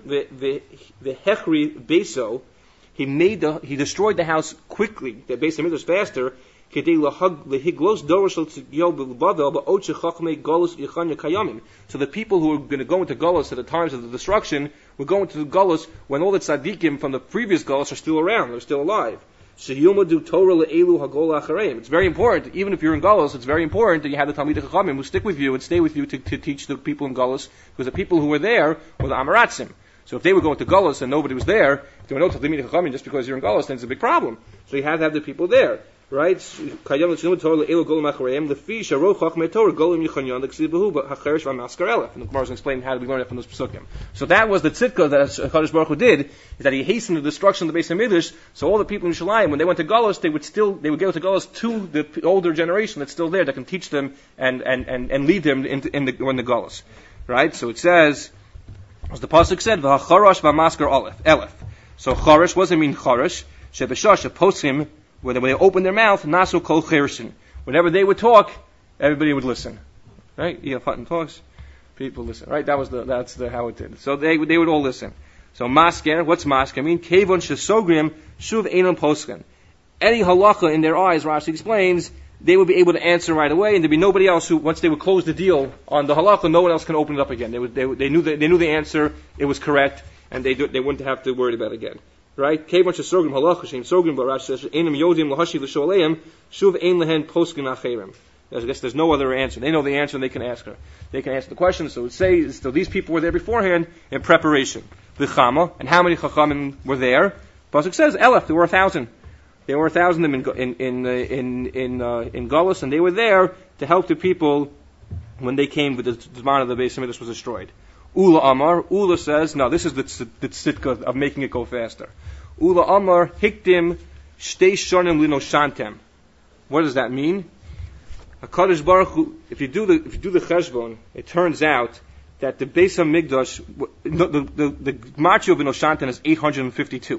v'hechri beso, he made the, he destroyed the house quickly, the Beis HaMikdash faster, kedei lehiglos dorosh l'tzidkiyahu b'Bavel ba'ot shechachmei Golos Yechanya Kayamim. So the people who were going to go into Golos at the times of the destruction were going to the Golos when all the tzaddikim from the previous Golos are still around, they're still alive. Sheyumadu Torah le'elu hagol achareim. It's very important, even if you're in Golos, it's very important that you have the Talmidei Chachamim who stick with you and stay with you to, to teach the people in Golos, because the people who were there were the Amaratzim. So if they were going to Golos and nobody was there, if there were no Talmidei Chachamim just because you're in Golos, then it's a big problem. So you have to have the people there. Right? Kayam l'shinu Torah le'elu golim achareim lefi sharoch chachmei Torah golim yichonyon l'ksiv behu ha'cheresh v'masker elef. And the Gemara is explaining how we learn it from those pesukim. So that was the tzidkah that Hakadosh Baruch Hu did, is that he hastened the destruction of the Beis Hamikdash. So all the people in Yerushalayim, when they went to Golos, they would still they would go to Golos to the older generation that's still there that can teach them and and and, and lead them in, in the in the Golos. Right? So it says, as the pasuk said, v'hacharash v'masker elef. Elef. So charash doesn't mean charash. Shebeshash poskim. When they opened their mouth, nasu kol chershin. Whenever they would talk, everybody would listen. Right? Iyah Hutton talks, people listen. Right? That was the that's the how it did. So they they would all listen. So masker, what's masker mean? Kevon shesogrim shuv einon posken. Any halacha in their eyes, Rashi explains, they would be able to answer right away, and there'd be nobody else who, once they would close the deal on the halacha, no one else can open it up again. They would they, they knew the, they knew the answer, it was correct, and they do, they wouldn't have to worry about it again. Right? Kevon shesogrim halacha shem sogrim, but Rashi says einim yodim lahashiv l'shoaleim shuv ein lehen posken acherim. I guess there's no other answer. They know the answer and they can ask her. They can answer the question. So it says, so these people were there beforehand in preparation. The Chama, and how many Chachamim were there? Pasuk says, Elef, there were a thousand. There were a thousand of them in in in uh, in in, uh, in Golos, and they were there to help the people when they came with the Zman of the Beis Hamikdash was destroyed. Ula Amar, Ula says, no, this is the, the tzidkah of making it go faster. Ula Amar, Hikdim, Shtei Shonim Lino Shantem. What does that mean? HaKadosh Baruch Hu, if you do the, if you do the cheshbon, it turns out that the Beis HaMikdash, the, the, the, the Gematria of Inoshanten is eight hundred fifty-two.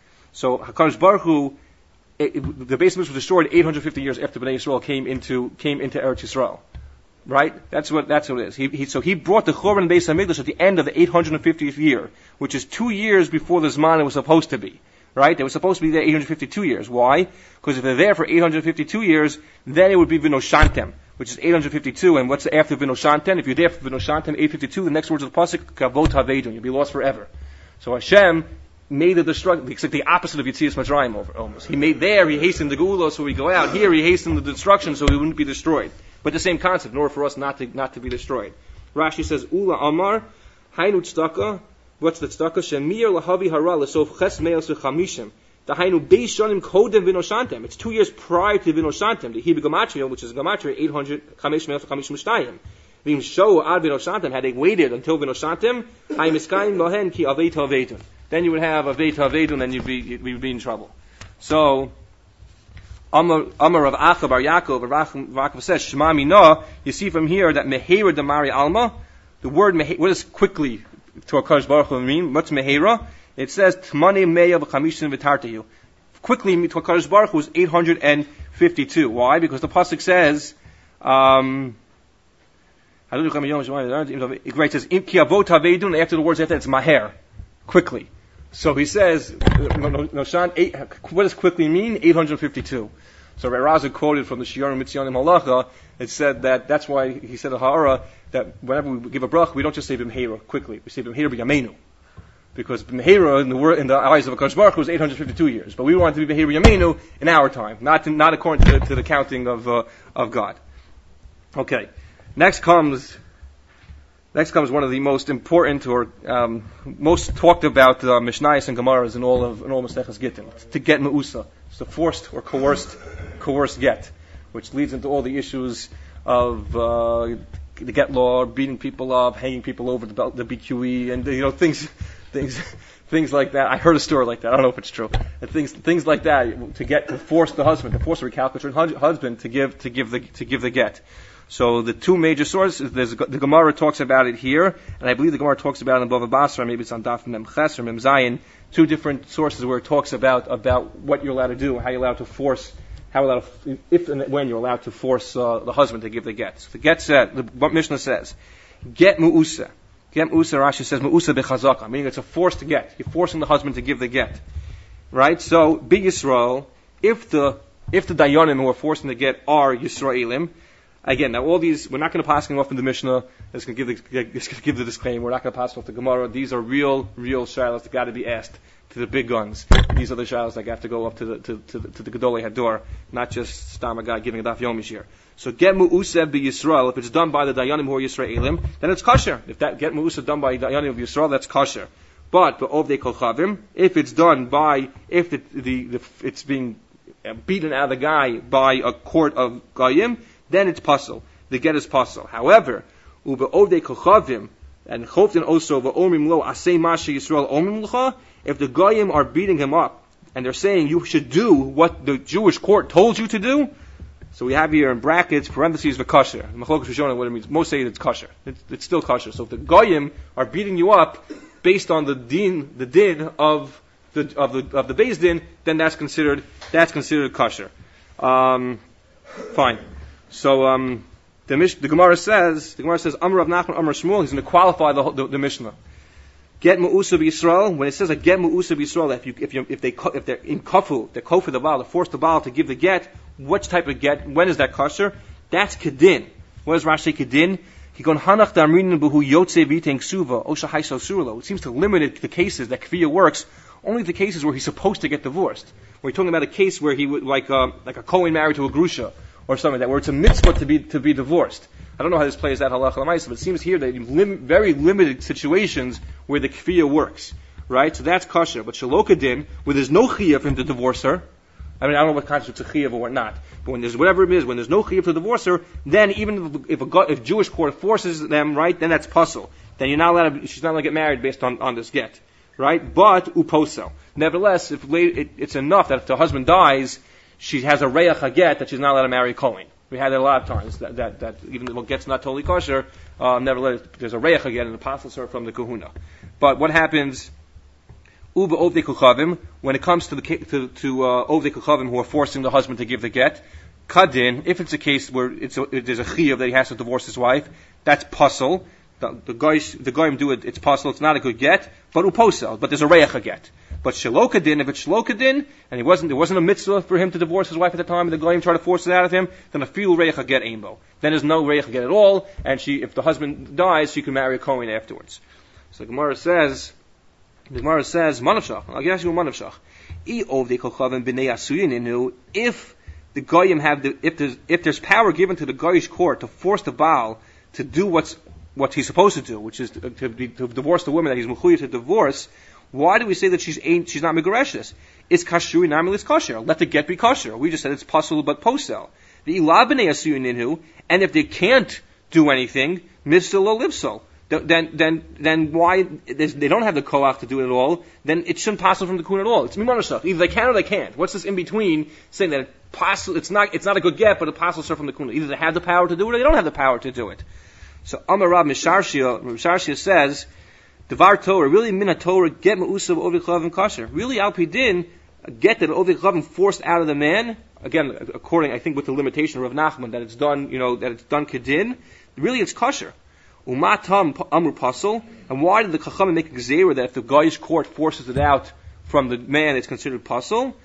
So HaKadosh Baruch Hu, it, it, the Beis HaMikdash was destroyed eight hundred fifty years after Bnei Yisrael came into, came into Eretz Yisrael. Right? That's what, that's what it is. He, he, so he brought the Churban Beis HaMikdash at the end of the eight hundred fiftieth year, which is two years before the Zman it was supposed to be. Right? They were supposed to be there eight hundred fifty-two years. Why? Because if they're there for eight hundred fifty-two years, then it would be Vinoshantem, which is eight hundred fifty-two. And what's after Vinoshantem? If you're there for Vinoshantem, eight fifty-two, the next words of the pasuk, Kavot Havedun, you'll be lost forever. So Hashem made the destruction, it's like the opposite of Yetzias Mitzrayim over, almost. He made there, he hastened the Geula, so we go out. Here, he hastened the destruction, so we wouldn't be destroyed. But the same concept, in order for us not to, not to be destroyed. Rashi says, Ula Amar, Hainu Tzedakah, what's the tzedakah? Shemir lahavi hara lesof ches meos v'chamishim. Dahainu beis shonim kodem vinoshantem. It's two years prior to vinoshantem. The Hebrew Gematria, which is Gematria eight hundred chamesh meos v'chamishim shtayim. V'im show ad vinoshantem. Had they waited until vinoshantem, ha'imiskayim lohen ki aveit haveitun. Then you would have aveit haveitun, and you'd be you'd be in trouble. So Amar Amar of Acha bar Yaakov, Rav Yaakov says Shema Mina. You see from here that Mehera Damari Alma. The word Mehera, what does quickly to HaKadosh Baruch Hu mean? What's Mehera? It says Tmane Meya v'Chamishin v'Tartayu. Quickly to HaKadosh Baruch Hu was eight hundred fifty-two. Why? Because the pasuk says, um, It writes says, after the words after it's maher, quickly. So he says, Noshan, eight, what does quickly mean? eight hundred fifty-two. So Raza quoted from the Shiurim Mitzion Halacha. It said that that's why he said a ha'ara that whenever we give a brach, we don't just say b'mheira quickly. We say b'mheira b'yameinu, because b'mheira in the word in the eyes of a Kadosh Baruch Hu was eight hundred fifty-two years, but we want it to be b'mheira b'yameinu in our time, not to, not according to the, to the counting of uh, of God. Okay, next comes next comes one of the most important or um, most talked about uh, Mishnayos and Gemaras in all of in all Maseches Gittin, to get me'usa. It's a forced or coerced, coerced get, which leads into all the issues of uh, the get law, beating people up, hanging people over the, the B Q E, and you know things, things, things like that. I heard a story like that. I don't know if it's true. And things, things like that to get to force the husband, to force a recalcitrant husband to give to give the to give the get. So the two major sources, there's, the Gemara talks about it here, and I believe the Gemara talks about it in Bava Basra, maybe it's on Daf Mem Ches or Mem Zayin, two different sources where it talks about, about what you're allowed to do, how you're allowed to force, how you're allowed to, if and when you're allowed to force uh, the husband to give the get. So the get said, the what Mishnah says, get mu'usa. Get mu'usa, Rashi says, mu'usa bechazaka, meaning it's a forced get. You're forcing the husband to give the get. Right? So, Big Yisrael, if the, if the Dayanim who are forcing the get are Yisraelim, again, now all these, we're not going to pass them off in the Mishnah. It's going to give the, it's going to give the disclaimer. We're not going to pass off the Gemara. These are real, real shilas that got to be asked to the big guns. These are the shilas that have to go up to the to, to the, to the Gedolei Hador, not just stam a guy giving a daf yomish here. So get mu'useh be Yisrael. If it's done by the dayanim who are Yisraelim, then it's kosher. If that get mu'useh done by the dayanim of Yisrael, that's kosher. But b'ovdei kol chavim, if it's done by, if the, the, the it's being beaten out of the guy by a court of Goyim, then it's pasul. The get is pasul. However, uba ovdei kochavim and choftin also va'omrim lo asay masha Yisrael omrim l'cha. If the goyim are beating him up and they're saying you should do what the Jewish court told you to do, so we have here in brackets parentheses v'kosher. Machlokas Rishonim, what it means. Most say it's kosher. It's, it's still kosher. So if the goyim are beating you up based on the din, the din of the of the of the Beis Din, then that's considered that's considered kosher. Um, fine. So um, the, Mish- the Gemara says, the Gemara says, Amar Rav Nachman, Amar Shmuel, he's going to qualify the, the, the Mishnah. Get mu'usa b'Yisrael. When it says a get mu'usa b'Yisrael, if you if you if they if they're in kafu, they're kofu the baal, they force the baal to give the get. Which type of get? When is that kosher? That's kedin. What does Rashi say kedin? Kikon hanach damrinin b'hu yotze v'iteng suva osha haiso surlo. It seems to limit it, the cases that kviya works only the cases where he's supposed to get divorced. We're talking about a case where he would like uh, like a Kohen married to a grusha, or something like that, where it's a mitzvah to be to be divorced. I don't know how this plays out halacha l'maisa, but it seems here that in lim- very limited situations where the kfiyah works, right? So that's kosher. But shalokadin, where there's no chiyah for him to divorce her, I mean, I don't know what constitutes a chiyah or what not, but when there's whatever it is, when there's no chiyah to divorce her, then even if a if Jewish court forces them, right, then that's pasul. Then you're not allowed to, she's not allowed to get married based on, on this get, right? But uposo. Nevertheless, if late, it, it's enough that if the husband dies, she has a reach haget that she's not allowed to marry a Kohen. We had that a lot of times, that, that, that even though it gets not totally kosher, uh, nevertheless, there's a reich again, and the apostles are from the kahuna. But what happens, uba ovdei kuchavim, when it comes to the, to, to, uh, ovdei kuchavim who are forcing the husband to give the get, kadin, if it's a case where it's a, there's a chiyuv that he has to divorce his wife, that's pasul. The, the guys, the goyim do it, it's pasul, it's not a good get, but uposel, but there's a reich get. But shalokadin, if it's shalokadin, and he wasn't, there wasn't a mitzvah for him to divorce his wife at the time, and the goyim tried to force it out of him, then a fiul reich get aimbo. Then there's no reich get at all, and she, if the husband dies, she can marry a Kohen afterwards. So the Gemara says, the Gemara says, manavshach, I'll ask you a manavshach. I ovdei kochavim b'nei asuyin inu, if the goyim have the, if there's, if there's power given to the goyish court to force the Baal to do what's, what he's supposed to do, which is to, to, be, to divorce the woman that he's mechuyev to divorce, why do we say that she's ain't, she's not megareshes? It's kashrui namil, it's kosher. Let the get be kosher. We just said it's pasul but posel. The ilah b'nei asuyun inhu, and if they can't do anything, mivsel or livsel, then then then why they don't have the koach to do it at all? Then it shouldn't pasul from the kun at all. It's mimonashach. Either they can or they can't. What's this in between saying that it pasul? It's not it's not a good get, but it pasul from the kun. Either they have the power to do it or they don't have the power to do it. So Amar Rav Misharshia, Misharshia says, Devar Torah, really min Torah, get ma'usav ovdei kochavim kosher. Really al pidin, get that ovdei kochavim forced out of the man. Again, according, I think, with the limitation of Rav Nachman, that it's done, you know, that it's done kedin. Really, it's kosher. Umatam amru pasal. And why did the Chachamim make a gzeira that if the guy's court forces it out from the man, it's considered pasal?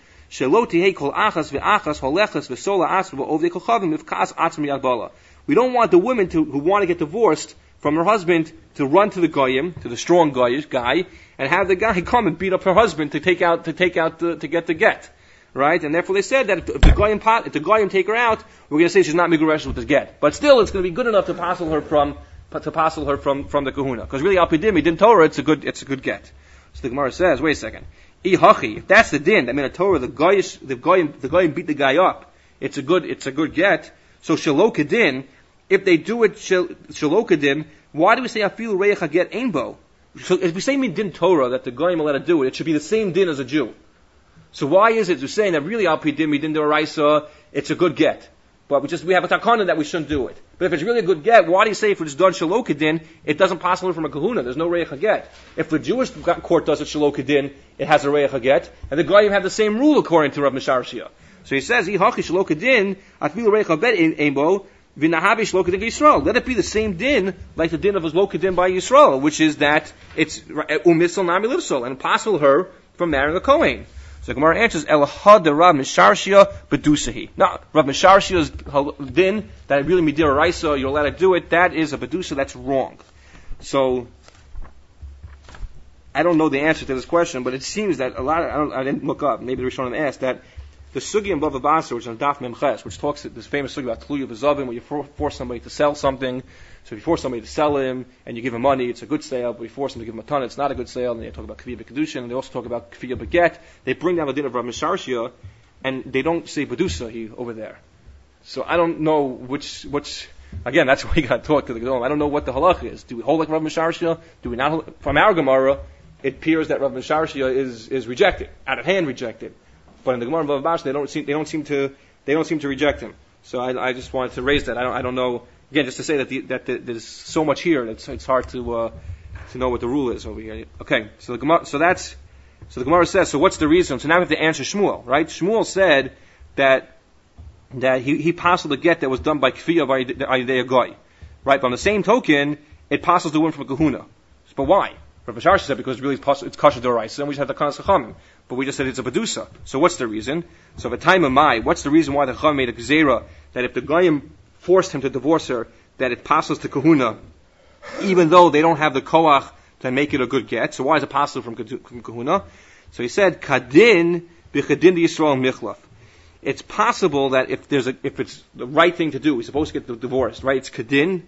We don't want the women to, who want to get divorced from her husband to run to the goyim, to the strong guy, guy, and have the guy come and beat up her husband to take out, to take out, the, to get the get, right? And therefore they said that if, if the goyim, if the goyim take her out, we're going to say she's not miguresh with the get, but still it's going to be good enough to passel her from, to passel her from, from the kahuna, because really al pidimi din Torah, it's a good, it's a good get. So the Gemara says, wait a second, if that's the din, I mean a Torah, the goyish, the goyim, the goyim beat the guy up, it's a good, it's a good get. So shalokadin, if they do it shalokadin, why do we say afilu reich haget einbo? So if we say min din Torah that the goyim are allowed to do it, it should be the same din as a Jew. So why is it we're saying that really al pi din min din d'oraisa, it's a good get, but we just we have a takana that we shouldn't do it. But if it's really a good get, why do you say if it's done shalokadin, it doesn't pass from a kahuna? There's no reich haget. If the Jewish court does it shalokadin, it has a reich haget, and the goyim have the same rule according to Rav Misharshia. So he says, "Ihachi shalokadin afilu reich haget einbo." Let it be the same din like the din of Zlokadin by Yisrael, which is that it's umisal nami livsol and possible her from marrying a Kohen. So Gemara answers, El had Rav Misharshia bedusahi. Now, Rav Misharshia's din that really midira raisa, you're allowed to do it. That is a bedusa. That's wrong. So I don't know the answer to this question, but it seems that a lot. Of, I, don't, I didn't look up. Maybe the Rishonim asked that. The sugi in Bava Basra, which is on Daf Memches, which talks this famous sugi about Tluya V'Zavim, where you for, force somebody to sell something. So if you force somebody to sell him and you give him money, it's a good sale. But if you force him to give him a ton, it's not a good sale. And they talk about Kviya B'Kedushin, and they also talk about Kviya B'Get. They bring down the din of Rav Misharshia, and they don't say Bedusa he over there. So I don't know which which. Again, that's why you got to talk to the Gedolim. I don't know what the halach is. Do we hold like Rav Misharshia? Do we not? From our Gemara, it appears that Rav Misharshia is is rejected, out of hand rejected. But in the Gemara of Bava Basra, they don't seem they don't seem to they don't seem to reject him. So I, I just wanted to raise that. I don't I don't know again just to say that the, that the, there's so much here that it's, it's hard to uh, to know what the rule is over here. Okay, so the Gemara, so that's so the Gemara says. So what's the reason? So now we have to answer Shmuel, right? Shmuel said that that he he passed the get that was done by Kfiya by Ayidei Goy, right? But on the same token, it passes the one from a Kahuna. But why? Rav Misharshia said because really it's, it's kasher d'oraisa, and we just have the kanas chachamim. But we just said it's a bedusa. So what's the reason? So the time of Mai, what's the reason why the chacham made a gzeira that if the goyim forced him to divorce her, that it passes to kahuna, even though they don't have the koach to make it a good get. So why is it passed from, from kahuna? So he said kadin b'chadin Yisrael michlaf. It's possible that if there's a if it's the right thing to do, we're supposed to get divorced, right? It's kadin.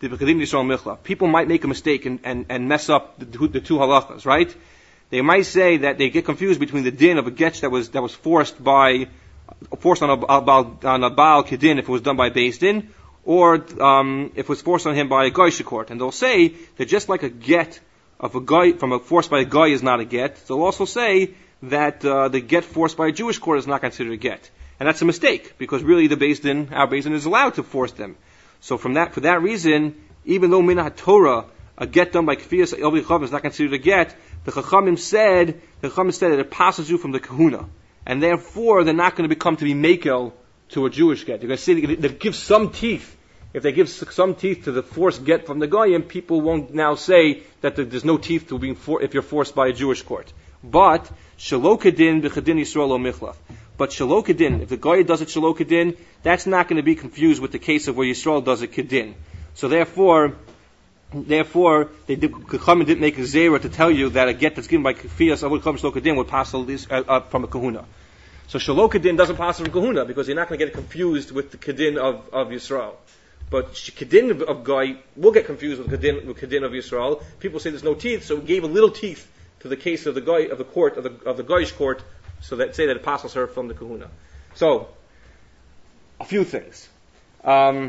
People might make a mistake and, and, and mess up the, the two halachas, right? They might say that they get confused between the din of a getch that was that was forced by forced on a, on a Baal Kedin if it was done by Beis Din, or um, if it was forced on him by a Goyish court. And they'll say that just like a get of a guy from a forced by a guy is not a get, they'll also say that uh, the get forced by a Jewish court is not considered a get. And that's a mistake, because really the Beis Din, our Beis Din is allowed to force them. So from that, for that reason, even though Minat Torah, a get done by Kfiyas Elbi Chav is not considered a get, the Chachamim said, the Chachamim said that it passes you from the Kahuna. And therefore, they're not going to become to be Mekel to a Jewish get. They're going to say they, they give some teeth. If they give some teeth to the forced get from the Goyim, people won't now say that there's no teeth to being for, if you're forced by a Jewish court. But, Shalokadin b'chadin Yisrael o michlaf. But Shalokadin, if the Goy does it Shalokadin, that's not going to be confused with the case of where Yisrael does it Kedin. So therefore, therefore, they did, Chachamim didn't make a zera to tell you that a get that's given by Kfiyas Avod Chachamim Shalokadin would pass this, uh, uh, from a Kahuna. So Shalokadin doesn't pass from Kahuna because you're not going to get confused with the Kedin of, of Yisrael. But Kedin of Goy will get confused with Kedin, with Kedin of Yisrael. People say there's no teeth, so we gave a little teeth to the case of the Goy, of the court, of the, of the Goyish court, so that say that it passes her from the Kahuna. So, a few things. Um,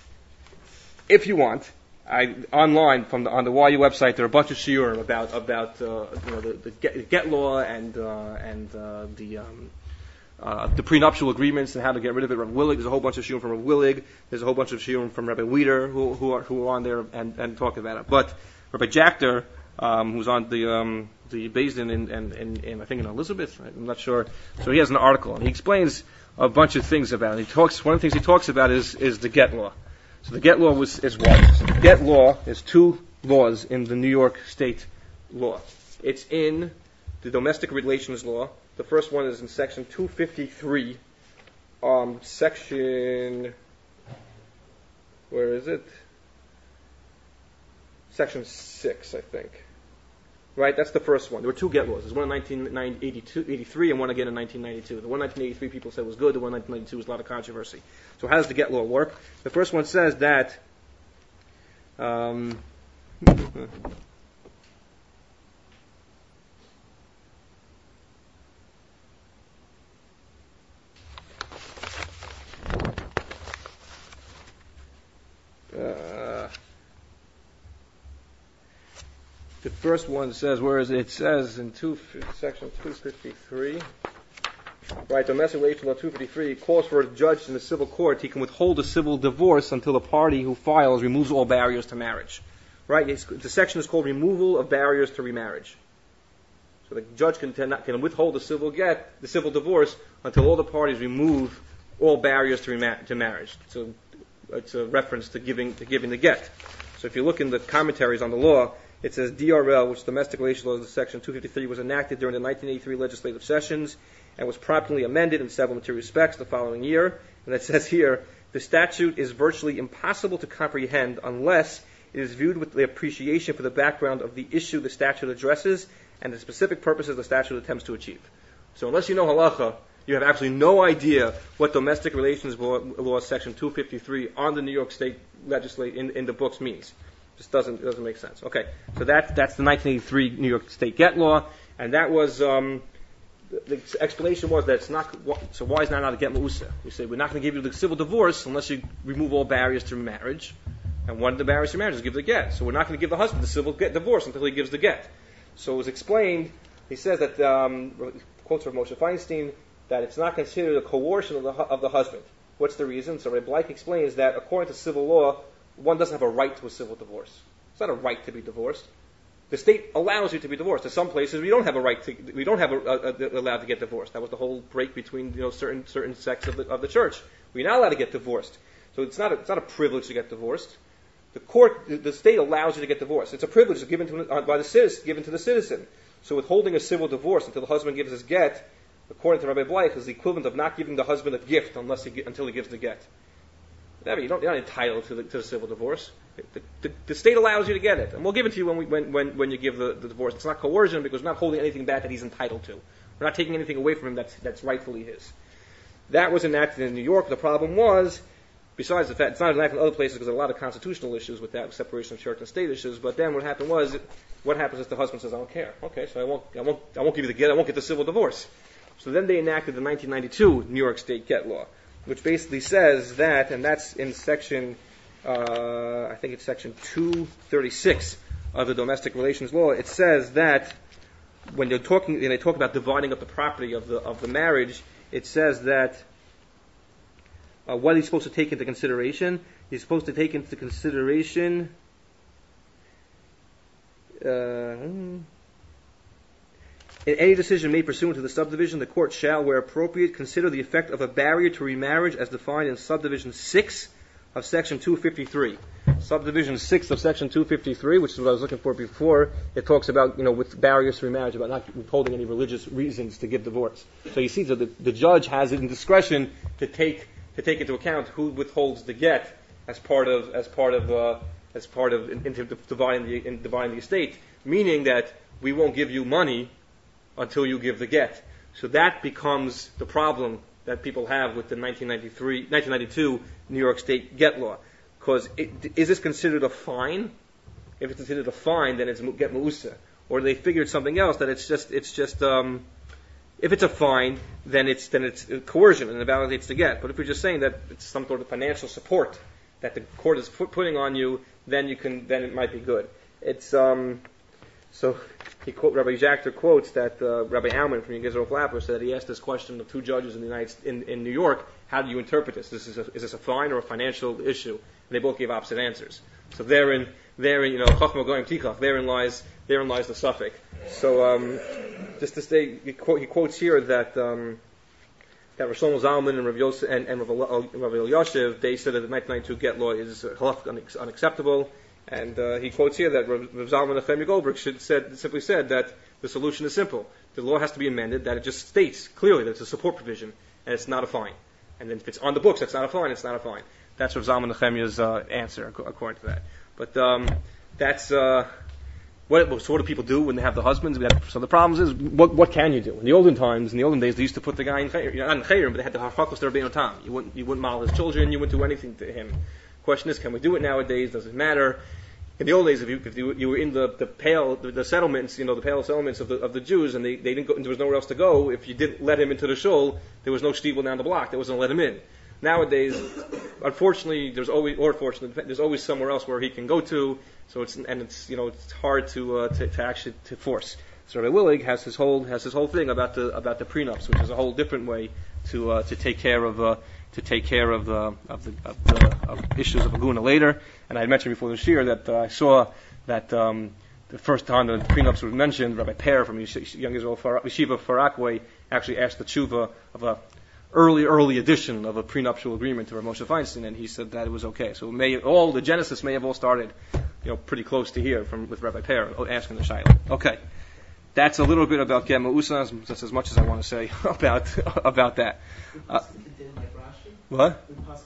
if you want, I, online from the, on the Y U website, there are a bunch of shiurim about about uh, you know the, the get, get law and uh, and uh, the um, uh, the prenuptial agreements and how to get rid of it. Rabbi Willig, there's a whole bunch of shiurim from Rabbi Willig. There's a whole bunch of shiurim from Rabbi Weider who who are who are on there and, and talk about it. But Rabbi Jachter, um, who's on the um, the Beis Din in, in, in, in I think in Elizabeth, right? I'm not sure. So he has an article and he explains a bunch of things about it. He talks one of the things he talks about is is the get law. So the get law was, is what? So the get law is two laws in the New York State law. It's in the domestic relations law. The first one is in section two fifty-three, um, section, where is it? Section six, I think. Right, that's the first one. There were two get laws. There's one in nineteen eighty-three and one again in nineteen ninety-two. The one in nineteen eighty-three people said was good. The one in nineteen ninety-two was a lot of controversy. So how does the get law work? The first one says that um, uh, the first one says, where is it? It says in two, section two fifty-three, right, domestic relations law two fifty-three calls for a judge in the civil court. He can withhold a civil divorce until the party who files removes all barriers to marriage. Right? It's, the section is called removal of barriers to remarriage. So the judge can, can withhold the civil get, the civil divorce, until all the parties remove all barriers to, remar- to marriage. So it's a reference to giving to giving the get. So if you look in the commentaries on the law, it says D R L, which is Domestic Relations Law, section two fifty-three, was enacted during the nineteen eighty-three legislative sessions and was promptly amended in several material respects the following year. And it says here, the statute is virtually impossible to comprehend unless it is viewed with the appreciation for the background of the issue the statute addresses and the specific purposes the statute attempts to achieve. So unless you know halacha, you have absolutely no idea what Domestic Relations Law, law section two fifty-three on the New York State legislate in, in the books means. Just doesn't doesn't make sense. Okay, so that that's the nineteen eighty-three New York State get law, and that was um, the, the explanation was that it's not. So why is that not a get ma'usa? We say we're not going to give you the civil divorce unless you remove all barriers to marriage, and one of the barriers to marriage is give the get. So we're not going to give the husband the civil get divorce until he gives the get. So it was explained. He says that um, quotes from Moshe Feinstein that it's not considered a coercion of the of the husband. What's the reason? So Rebbe Bleich explains that according to civil law, one doesn't have a right to a civil divorce. It's not a right to be divorced. The state allows you to be divorced. In some places, we don't have a right to, we don't have a, a, a, allowed to get divorced. That was the whole break between you know certain certain sects of the, of the church. We're not allowed to get divorced. So it's not a, it's not a privilege to get divorced. The court, the, the state allows you to get divorced. It's a privilege given to uh, by the citizen, given to the citizen. So withholding a civil divorce until the husband gives his get, according to Rabbi Bleich, is the equivalent of not giving the husband a gift unless he, until he gives the get. You don't, you're not entitled to the, to the civil divorce. The, the, the state allows you to get it, and we'll give it to you when, we, when, when, when you give the, the divorce. It's not coercion because we're not holding anything back that he's entitled to. We're not taking anything away from him that's, that's rightfully his. That was enacted in New York. The problem was, besides the fact, it's not enacted in other places because there are a lot of constitutional issues with that, with separation of church and state issues. But then what happened was, what happens is the husband says, "I don't care. Okay, so I won't, I won't, I won't give you the get. I won't get the civil divorce." So then they enacted the nineteen ninety-two New York State get law, which basically says that, and that's in section, uh, I think it's section two thirty-six of the Domestic Relations Law. It says that when they're talking, when they talk about dividing up the property of the of the marriage, it says that uh, what he's supposed to take into consideration. He's supposed to take into consideration. Uh, In any decision made pursuant to the subdivision, the court shall, where appropriate, consider the effect of a barrier to remarriage as defined in subdivision six of section two fifty-three. Subdivision six of section two fifty-three, which is what I was looking for before, it talks about, you know, with barriers to remarriage, about not withholding any religious reasons to give divorce. So you see that the, the judge has it in discretion to take to take into account who withholds the get as part of as part of uh, as part of in, in dividing the in dividing the estate, meaning that we won't give you money until you give the get. So that becomes the problem that people have with the nineteen ninety-three, nineteen ninety-two New York State get law. Because is this considered a fine? If it's considered a fine, then it's get ma'usa. Or they figured something else that it's just it's just um, if it's a fine, then it's then it's coercion and it validates the get. But if you're just saying that it's some sort of financial support that the court is putting on you, then you can then it might be good. It's um, so. He quote, Rabbi Jachter quotes that uh, Rabbi Alman from Yisrael Flapper said he asked this question of two judges in the United in, in New York: how do you interpret this? This is a, is this a fine or a financial issue? And they both gave opposite answers. So therein, therein, you know, Chachma Goyim Tikach. Therein lies, therein lies the suffix. So um, just to say, he, quote, he quotes here that um, that Rav Shlomo Zalman and Rav Yosef and, and Rav Elyashiv, they said that the nineteen ninety-two get law is uh, unacceptable. And uh, he quotes here that Rav Zalman Nechemia Goldberg should said, simply said that the solution is simple. The law has to be amended, that it just states clearly that it's a support provision, and it's not a fine. And then if it's on the books, that's not a fine, it's not a fine. That's Rav Zalman Nechemia's uh, answer, according to that. But um, that's... Uh, What, so what do people do when they have the husbands? So the problem is, what, what can you do? In the olden times, in the olden days, they used to put the guy in chayrim, not in chayrim, but they had the harfakos der bein tam. You wouldn't, you wouldn't model his children, you wouldn't do anything to him. Question is, can we do it nowadays? Does it matter? In the old days, if you, if you, you were in the, the pale, the, the settlements, you know, the pale settlements of the, of the Jews, and they, they didn't go, and there was nowhere else to go, if you didn't let him into the shul, there was no shtivel down the block that wasn't let him in. Nowadays, unfortunately, there's always, or fortunately, there's always somewhere else where he can go to. So it's and it's you know it's hard to uh, to, to actually to force. So Rabbi Willig has his whole has his whole thing about the about the prenups, which is a whole different way to uh, to take care of uh, to take care of uh, of the of, the, of issues of aguna later. And I had mentioned before this year that uh, I saw that um, the first time the prenups were mentioned, Rabbi Per from Young Israel Yeshiva Farakwe actually asked the tshuva of a early, early edition of a prenuptial agreement to Rav Moshe Feinstein, and he said that it was okay. So it may all the genesis may have all started, you know, pretty close to here from with Rabbi Per asking the shayla. Okay, that's a little bit about Gem Ma'usa. That's as much as I want to say about about that. Uh, what?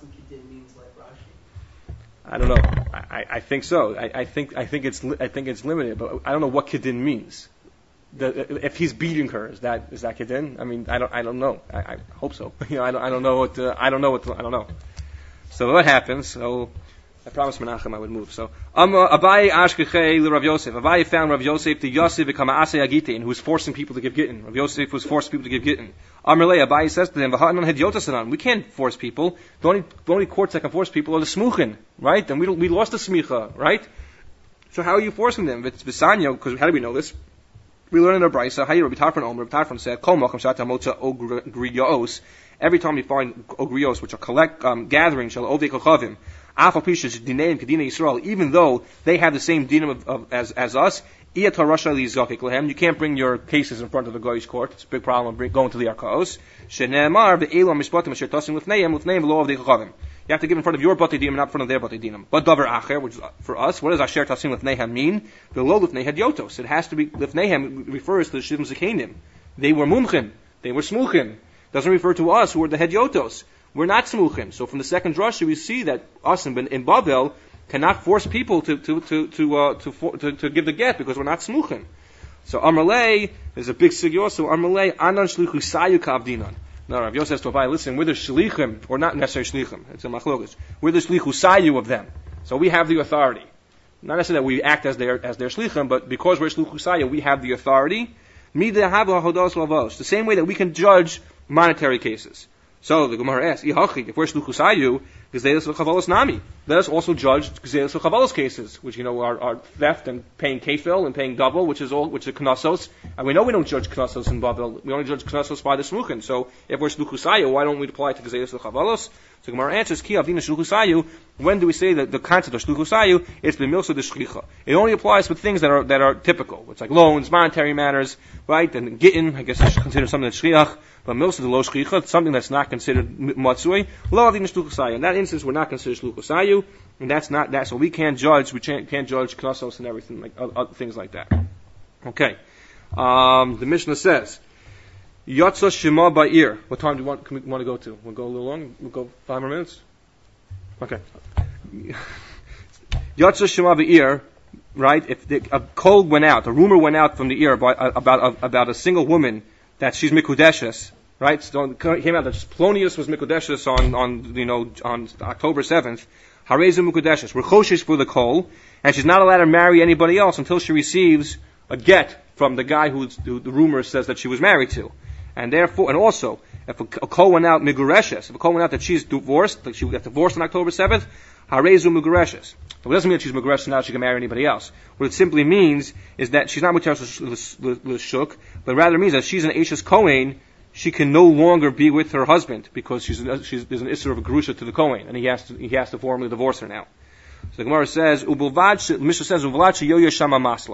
I don't know. I, I think so. I, I think I think it's I think it's limited, but I don't know what kedin means. The, if he's beating her, is that is that kedin? I mean, I don't I don't know. I, I hope so. You know, I don't I don't know what uh, I don't know what I don't know. So what happens? So I promised Menachem I would move. So um, Abaye Ashkechei li Rav Yosef. Abaye found Rav Yosef the Yosef become Asay Agitin, who was forcing people to give gittin. Rav Yosef was forcing people to give gittin. Amarle Abaye says to them, "V'ha'anan hedyotasanan." We can't force people. The only the only courts that can force people are the smuchin, right? And we we lost the smicha, right? So how are you forcing them? It's Visanyo, because how do we know this? We learn in our Brisa, Hayir Rabbi Tarfon Omer, Rabbi Tarfon said, Kol Macham Shata Motza Ogrios. Every time you find ogrios, which are collect um, gatherings, shall ovei kochavim, afal pisha dineim kedina Yisrael, even though they have the same dinim of, of, as as us, iyat harasha lizakik lehem. You can't bring your cases in front of the goyish court. It's a big problem bring, going to the arkaos. Shene'emar ve'elam mishpatim asher tasim lifneim lifneim v'lo ovei kochavim. You have to give in front of your batei dinim, not in front of their batei dinim. But davar acher, which is for us, what does asher tasim lifneihem mean? V'lo lifnei hadyotos. It has to be lifneihem refers to the shivim zekenim. They were mumchim. They were smuchim. Doesn't refer to us who are the hedyotos. We're not smuchim. So from the second drasha we see that us in, in Bavel cannot force people to to to to, uh, to, for, to to give the get because we're not smuchim. So Amalei is a big sigyo. So Amalei anan shlichu sayu kavdinan. No, Rav Yosef says to Abai, listen, we're the shlichim, or not necessarily shlichim. It's a machlokas. We're the shlichu sayu of them. So we have the authority. Not necessarily that we act as their as their shlichim, but because we're shlichu sayu, we have the authority. The same way that we can judge monetary cases. So the Gemara asks, if we're shluchu sayu, nami, let us also judge cases, which you know are, are theft and paying kefil and paying double, which is all which is knossos. And we know we don't judge knossos in Babel. We only judge knossos by the smuchin. So if we're shluchu sayu, why don't we apply it to gzeis l'chavalos? So Gemara answers, ki avdina shluchu sayu. When do we say that the concept of shluchu sayu is b'milsa de shlicha? It only applies with things that are that are typical. It's like loans, monetary matters, right? And gittin, I guess I should consider something that's shliach. But milsa de lo shlicha, it's something that's not considered matzui. Lo avdina shluchu sayu. In that instance, we're not considered shluchu sayu, and that's not that. So we can't judge. We can't, can't judge knossos and everything like other things like that. Okay. Um, the Mishnah says, Yatsa Shema Ba'ir. What time do you want, can we want to go to? We'll go a little long? We'll go five more minutes? Okay. Yatsa Shema Ba'ir, right? If the, a code went out, a rumor went out from the ear about, about, about a single woman that she's Mikudeshes, right? So it came out that Polonius was Mikudeshes on, on, you know, on October seventh. Hareza Mikudeshes. We're choshesh for the kol, and she's not allowed to marry anybody else until she receives a get from the guy who, who the rumor says that she was married to. And therefore, and also, if a, a kol went out migureshes, if a kol went out that she's divorced, that she got divorced on October seventh, harezu migureshes. So it doesn't mean that she's migureshes now she can marry anybody else. What it simply means is that she's not muteres l'shuk, but rather means that she's an Ashes Kohen, she can no longer be with her husband because she's, she's there's an issur of a gerusha to the Kohen, and he has to he has to formally divorce her now. So the Gemara says, Ubulvad, Mishnah says, Ubulvad sheyoya shama masla.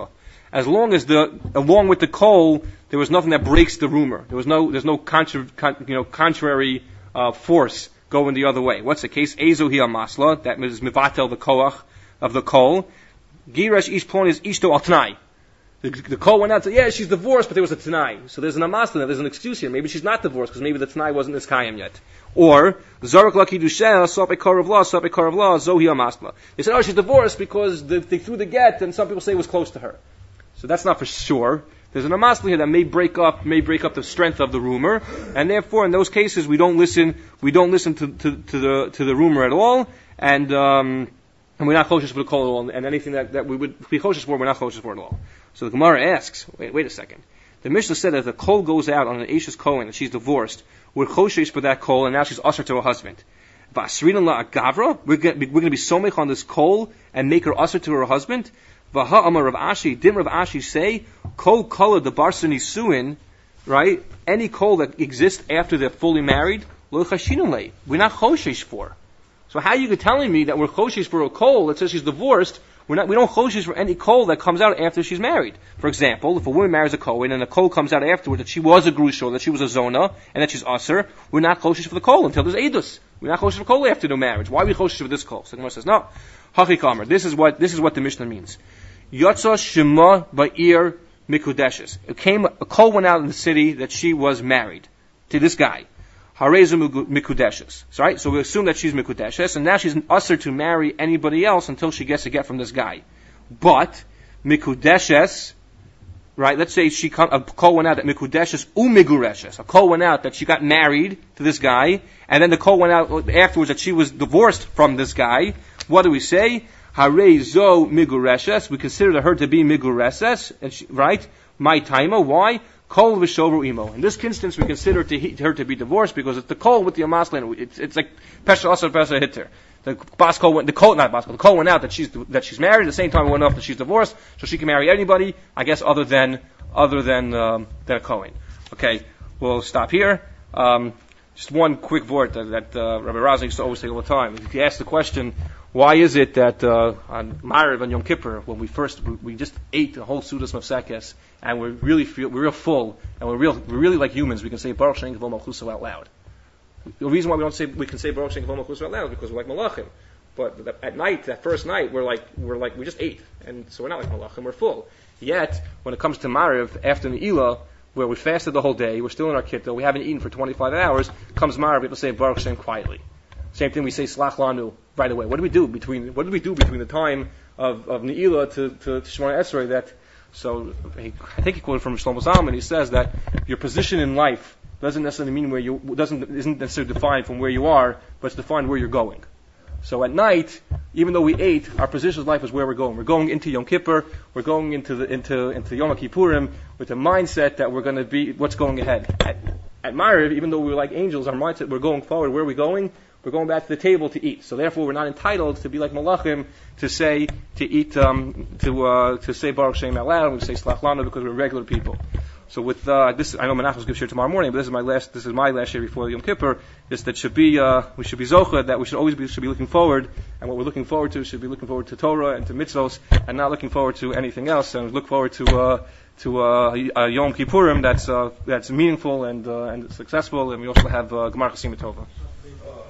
as long as the, along with the coal, there was nothing that breaks the rumor. There was no, there's no contra, con, you know, contrary uh, force going the other way. What's the case? Ezo hi masla, that is mivatel the koach of the coal. Girash ish plon is ishto al tnai. The, the coal went out and said, yeah, she's divorced, but there was a Tanai. So there's an amasla, there's an excuse here. Maybe she's not divorced, because maybe the Tanai wasn't as Kayam yet. Or, Zarak Laki Dushel, Sope Karav Law, Sope Karav Law, Zohi Amasla. They said, oh, she's divorced because the, they threw the get, and some people say it was close to her. So that's not for sure. There's an amasla here that may break up, may break up the strength of the rumor, and therefore, in those cases, we don't listen, we don't listen to, to, to the, to the rumor at all, and, um, and we're not choshes for the kol at all, and anything that, that we would be choshes for, we're not choshes for at all. So the Gemara asks, wait, wait a second. The Mishnah said that if the kol goes out on an Eishes Kohen and she's divorced, we're choshes for that kol, and now she's usher to her husband. V'asrinan la agavra, we're going to be somech on this kol and make her usher to her husband. V'ha amar Rav Ashi, didn't Rav Ashi say, kol kola the barsani suin, right? Any kol that exists after they're fully married, lo chashinun le, we're not choshes for. So how are you telling me that we're choshes for a kol that says she's divorced? We're not, we don't choshes for any kol that comes out after she's married. For example, if a woman marries a kohen and a kol comes out afterward that she was a grusha, that she was a zona, and that she's usher, we're not choshes for the kol until there's edus. We're not choshes for kol after the marriage. Why are we choshes for this kol? So the Gemara says, no. Hachi kamer. This is what this is what the Mishnah means. Yotza shema ba'ir mikudeshes. It came a kol went out in the city that she was married to this guy. Hareza mikudeshes. Right? So we assume that she's mikudeshes, and now she's usher to marry anybody else until she gets a get from this guy. But mikudeshes, right? Let's say she come, a kol went out that mikudeshes umigureshes. A kol went out that she got married to this guy, and then the kol went out afterwards that she was divorced from this guy. What do we say? Harezo migureshes. We consider her to be migureshes, and she, right? My timer. Why? Kol v'shover imo. In this instance, we consider to he, her to be divorced because it's the kol with the amaslin. It's, it's like pesha asar pesha hitter. The bas kol went, the kol not bas kol. The kol went out that she's that she's married. At the same time, it went off that she's divorced, so she can marry anybody. I guess other than other than um, than a kohen. Okay, we'll stop here. Um, just one quick word that, that uh, Rabbi Razin used to always say all the time. If you ask the question, why is it that uh, on Ma'ariv and Yom Kippur, when we first we, we just ate the whole Sudas Mavsekes, and we really feel we're real full, and we're real we're really like humans, we can say Baruch Shem Kavod Malchuso out loud. The reason why we don't say we can say Baruch Shem Kavod Malchuso out loud is because we're like Malachim. But at night, that first night, we're like we're like we just ate, and so we're not like Malachim, we're full. Yet when it comes to Ma'ariv after Ne'ilah, where we fasted the whole day, we're still in our kitta, we haven't eaten for twenty-five hours, comes Ma'ariv, people say Baruch Shem quietly. Same thing we say Slach Lanu right away. What do we do between what do we do between the time of, of Ne'ilah to, to, to Shemona Esrei? That so he, I think he quoted from Shlomo Zalman. He says that your position in life doesn't necessarily mean where you doesn't isn't necessarily defined from where you are, but it's defined where you're going. So at night, even though we ate, our position in life is where we're going. We're going into Yom Kippur. We're going into the into into Yom Kippurim with the mindset that we're going to be what's going ahead. At, at Ma'ariv, even though we're like angels, our mindset we're going forward. Where are we going? We're going back to the table to eat. So therefore, we're not entitled to be like Malachim to say to eat um, to uh, to say Baruch Shem out loud. We say Slach Lanu because we're regular people. So with uh, this, I know Menachem will give shir tomorrow morning, but this is my last. This is my last year before Yom Kippur. Is that should be uh, we should be zocha, that we should always be should be looking forward, and what we're looking forward to should be looking forward to Torah and to mitzvos, and not looking forward to anything else. And look forward to uh, to uh, uh, Yom Kippurim that's uh, that's meaningful and uh, and successful. And we also have uh, Gemar Chasim Tova.